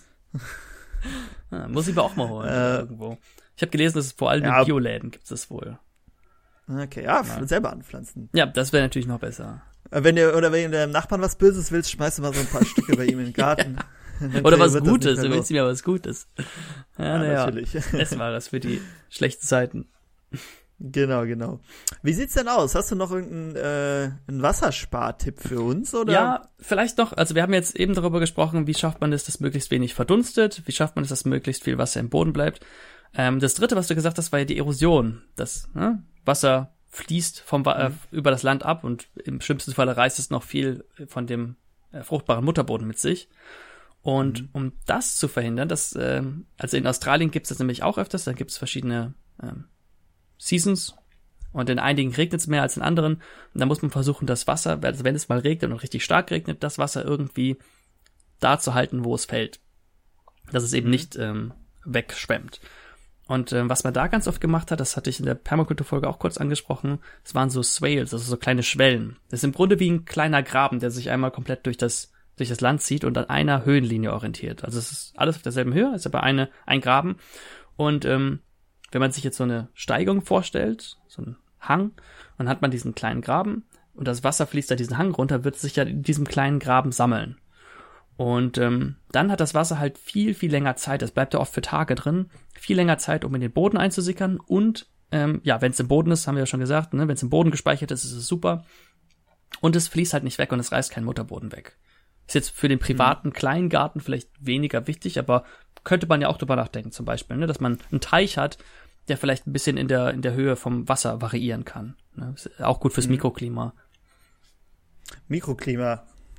B: Muss ich mir auch mal holen irgendwo. Ich habe gelesen, dass es vor allem in Bioläden gibt es wohl.
A: Okay, selber anpflanzen.
B: Ja, das wäre natürlich noch besser.
A: Wenn du deinem Nachbarn was Böses willst, schmeißt du mal so ein paar Stücke bei ihm in den Garten.
B: Oder was Gutes, du willst ihm ja was Gutes. Ja,
A: natürlich.
B: Es war das für die schlechten Zeiten.
A: Genau. Wie sieht's denn aus? Hast du noch irgendeinen Wasserspartipp für uns, oder?
B: Ja, vielleicht noch. Also wir haben jetzt eben darüber gesprochen, wie schafft man es, dass möglichst wenig verdunstet? Wie schafft man es, dass möglichst viel Wasser im Boden bleibt? Das dritte, was du gesagt hast, war ja die Erosion. Das Wasser fließt über das Land ab und im schlimmsten Fall reißt es noch viel von dem fruchtbaren Mutterboden mit sich. Und um das zu verhindern, also in Australien gibt es das nämlich auch öfters, da gibt es verschiedene Seasons und in einigen regnet es mehr als in anderen und da muss man versuchen, das Wasser, also wenn es mal regnet und richtig stark regnet, das Wasser irgendwie da zu halten, wo es fällt, dass es eben nicht wegschwemmt. Und was man da ganz oft gemacht hat, das hatte ich in der Permakultur-Folge auch kurz angesprochen, das waren so Swales, also so kleine Schwellen. Das ist im Grunde wie ein kleiner Graben, der sich einmal komplett durch das Land zieht und an einer Höhenlinie orientiert. Also es ist alles auf derselben Höhe, ist aber ein Graben und wenn man sich jetzt so eine Steigung vorstellt, so einen Hang, dann hat man diesen kleinen Graben und das Wasser fließt da diesen Hang runter, wird sich ja in diesem kleinen Graben sammeln. Und dann hat das Wasser halt viel, viel länger Zeit, das bleibt ja oft für Tage drin, viel länger Zeit, um in den Boden einzusickern und wenn es im Boden ist, haben wir ja schon gesagt, ne, wenn es im Boden gespeichert ist, ist es super. Und es fließt halt nicht weg und es reißt keinen Mutterboden weg. Ist jetzt für den privaten kleinen Garten vielleicht weniger wichtig, aber könnte man ja auch drüber nachdenken, zum Beispiel, ne, dass man einen Teich hat, der vielleicht ein bisschen in der Höhe vom Wasser variieren kann. Ne? Ist auch gut fürs Mikroklima.
A: Mikroklima,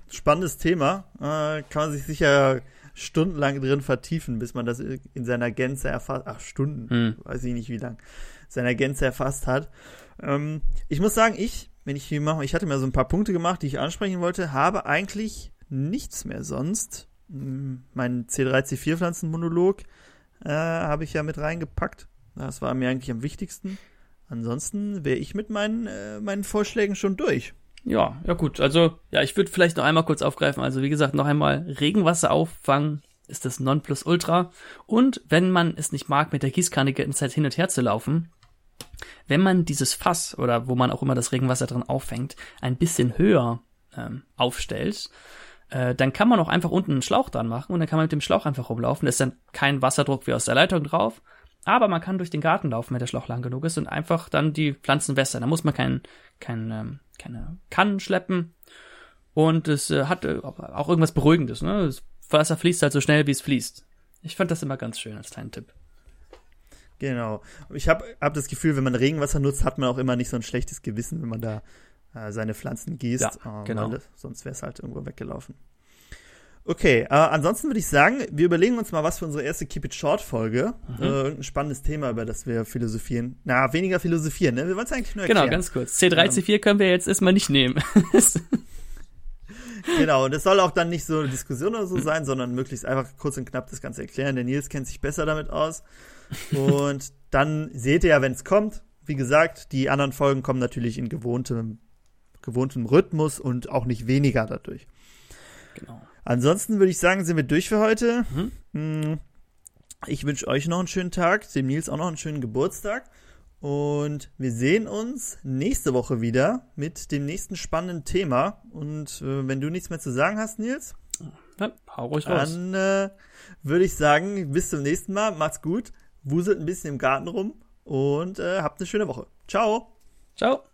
A: spannendes Thema. Kann man sich sicher stundenlang drin vertiefen, bis man das in seiner Gänze erfasst. Ach, Stunden, weiß ich nicht wie lang. Seiner Gänze erfasst hat. Ich muss sagen, ich hatte mir so ein paar Punkte gemacht, die ich ansprechen wollte, habe eigentlich nichts mehr sonst. Mein C3-C4-Pflanzen-Monolog habe ich ja mit reingepackt. Das war mir eigentlich am wichtigsten. Ansonsten wäre ich mit meinen Vorschlägen schon durch.
B: Ja, gut. Also, ja, ich würde vielleicht noch einmal kurz aufgreifen. Also, wie gesagt, noch einmal Regenwasser auffangen ist das Nonplusultra. Und wenn man es nicht mag, mit der Gießkanne die ganze Zeit hin und her zu laufen, wenn man dieses Fass oder wo man auch immer das Regenwasser drin auffängt, ein bisschen höher aufstellt, dann kann man auch einfach unten einen Schlauch dran machen und dann kann man mit dem Schlauch einfach rumlaufen. Da ist dann kein Wasserdruck wie aus der Leitung drauf, aber man kann durch den Garten laufen, wenn der Schlauch lang genug ist und einfach dann die Pflanzen wässern. Da muss man keine Kannen schleppen und es hat auch irgendwas Beruhigendes. Ne? Das Wasser fließt halt so schnell, wie es fließt. Ich fand das immer ganz schön als kleinen Tipp.
A: Genau. Ich hab das Gefühl, wenn man Regenwasser nutzt, hat man auch immer nicht so ein schlechtes Gewissen, wenn man da seine Pflanzen gießt.
B: Ja, genau.
A: Sonst wäre es halt irgendwo weggelaufen. Okay, ansonsten würde ich sagen, wir überlegen uns mal was für unsere erste Keep It Short Folge. Irgendein spannendes Thema, über das wir philosophieren. Weniger philosophieren, ne? Wir wollen es eigentlich nur erklären.
B: Genau, ganz kurz. C3, C4 können wir jetzt erstmal nicht nehmen.
A: Genau, und es soll auch dann nicht so eine Diskussion oder so sein, sondern möglichst einfach kurz und knapp das Ganze erklären. Der Nils kennt sich besser damit aus. Und dann seht ihr ja, wenn es kommt. Wie gesagt, die anderen Folgen kommen natürlich in gewohntem Rhythmus und auch nicht weniger dadurch.
B: Genau.
A: Ansonsten würde ich sagen, sind wir durch für heute. Ich wünsche euch noch einen schönen Tag, dem Nils auch noch einen schönen Geburtstag. Und wir sehen uns nächste Woche wieder mit dem nächsten spannenden Thema. Und wenn du nichts mehr zu sagen hast, Nils,
B: ja, hau ruhig raus.
A: Dann würde ich sagen, bis zum nächsten Mal. Macht's gut, wuselt ein bisschen im Garten rum und habt eine schöne Woche. Ciao.
B: Ciao.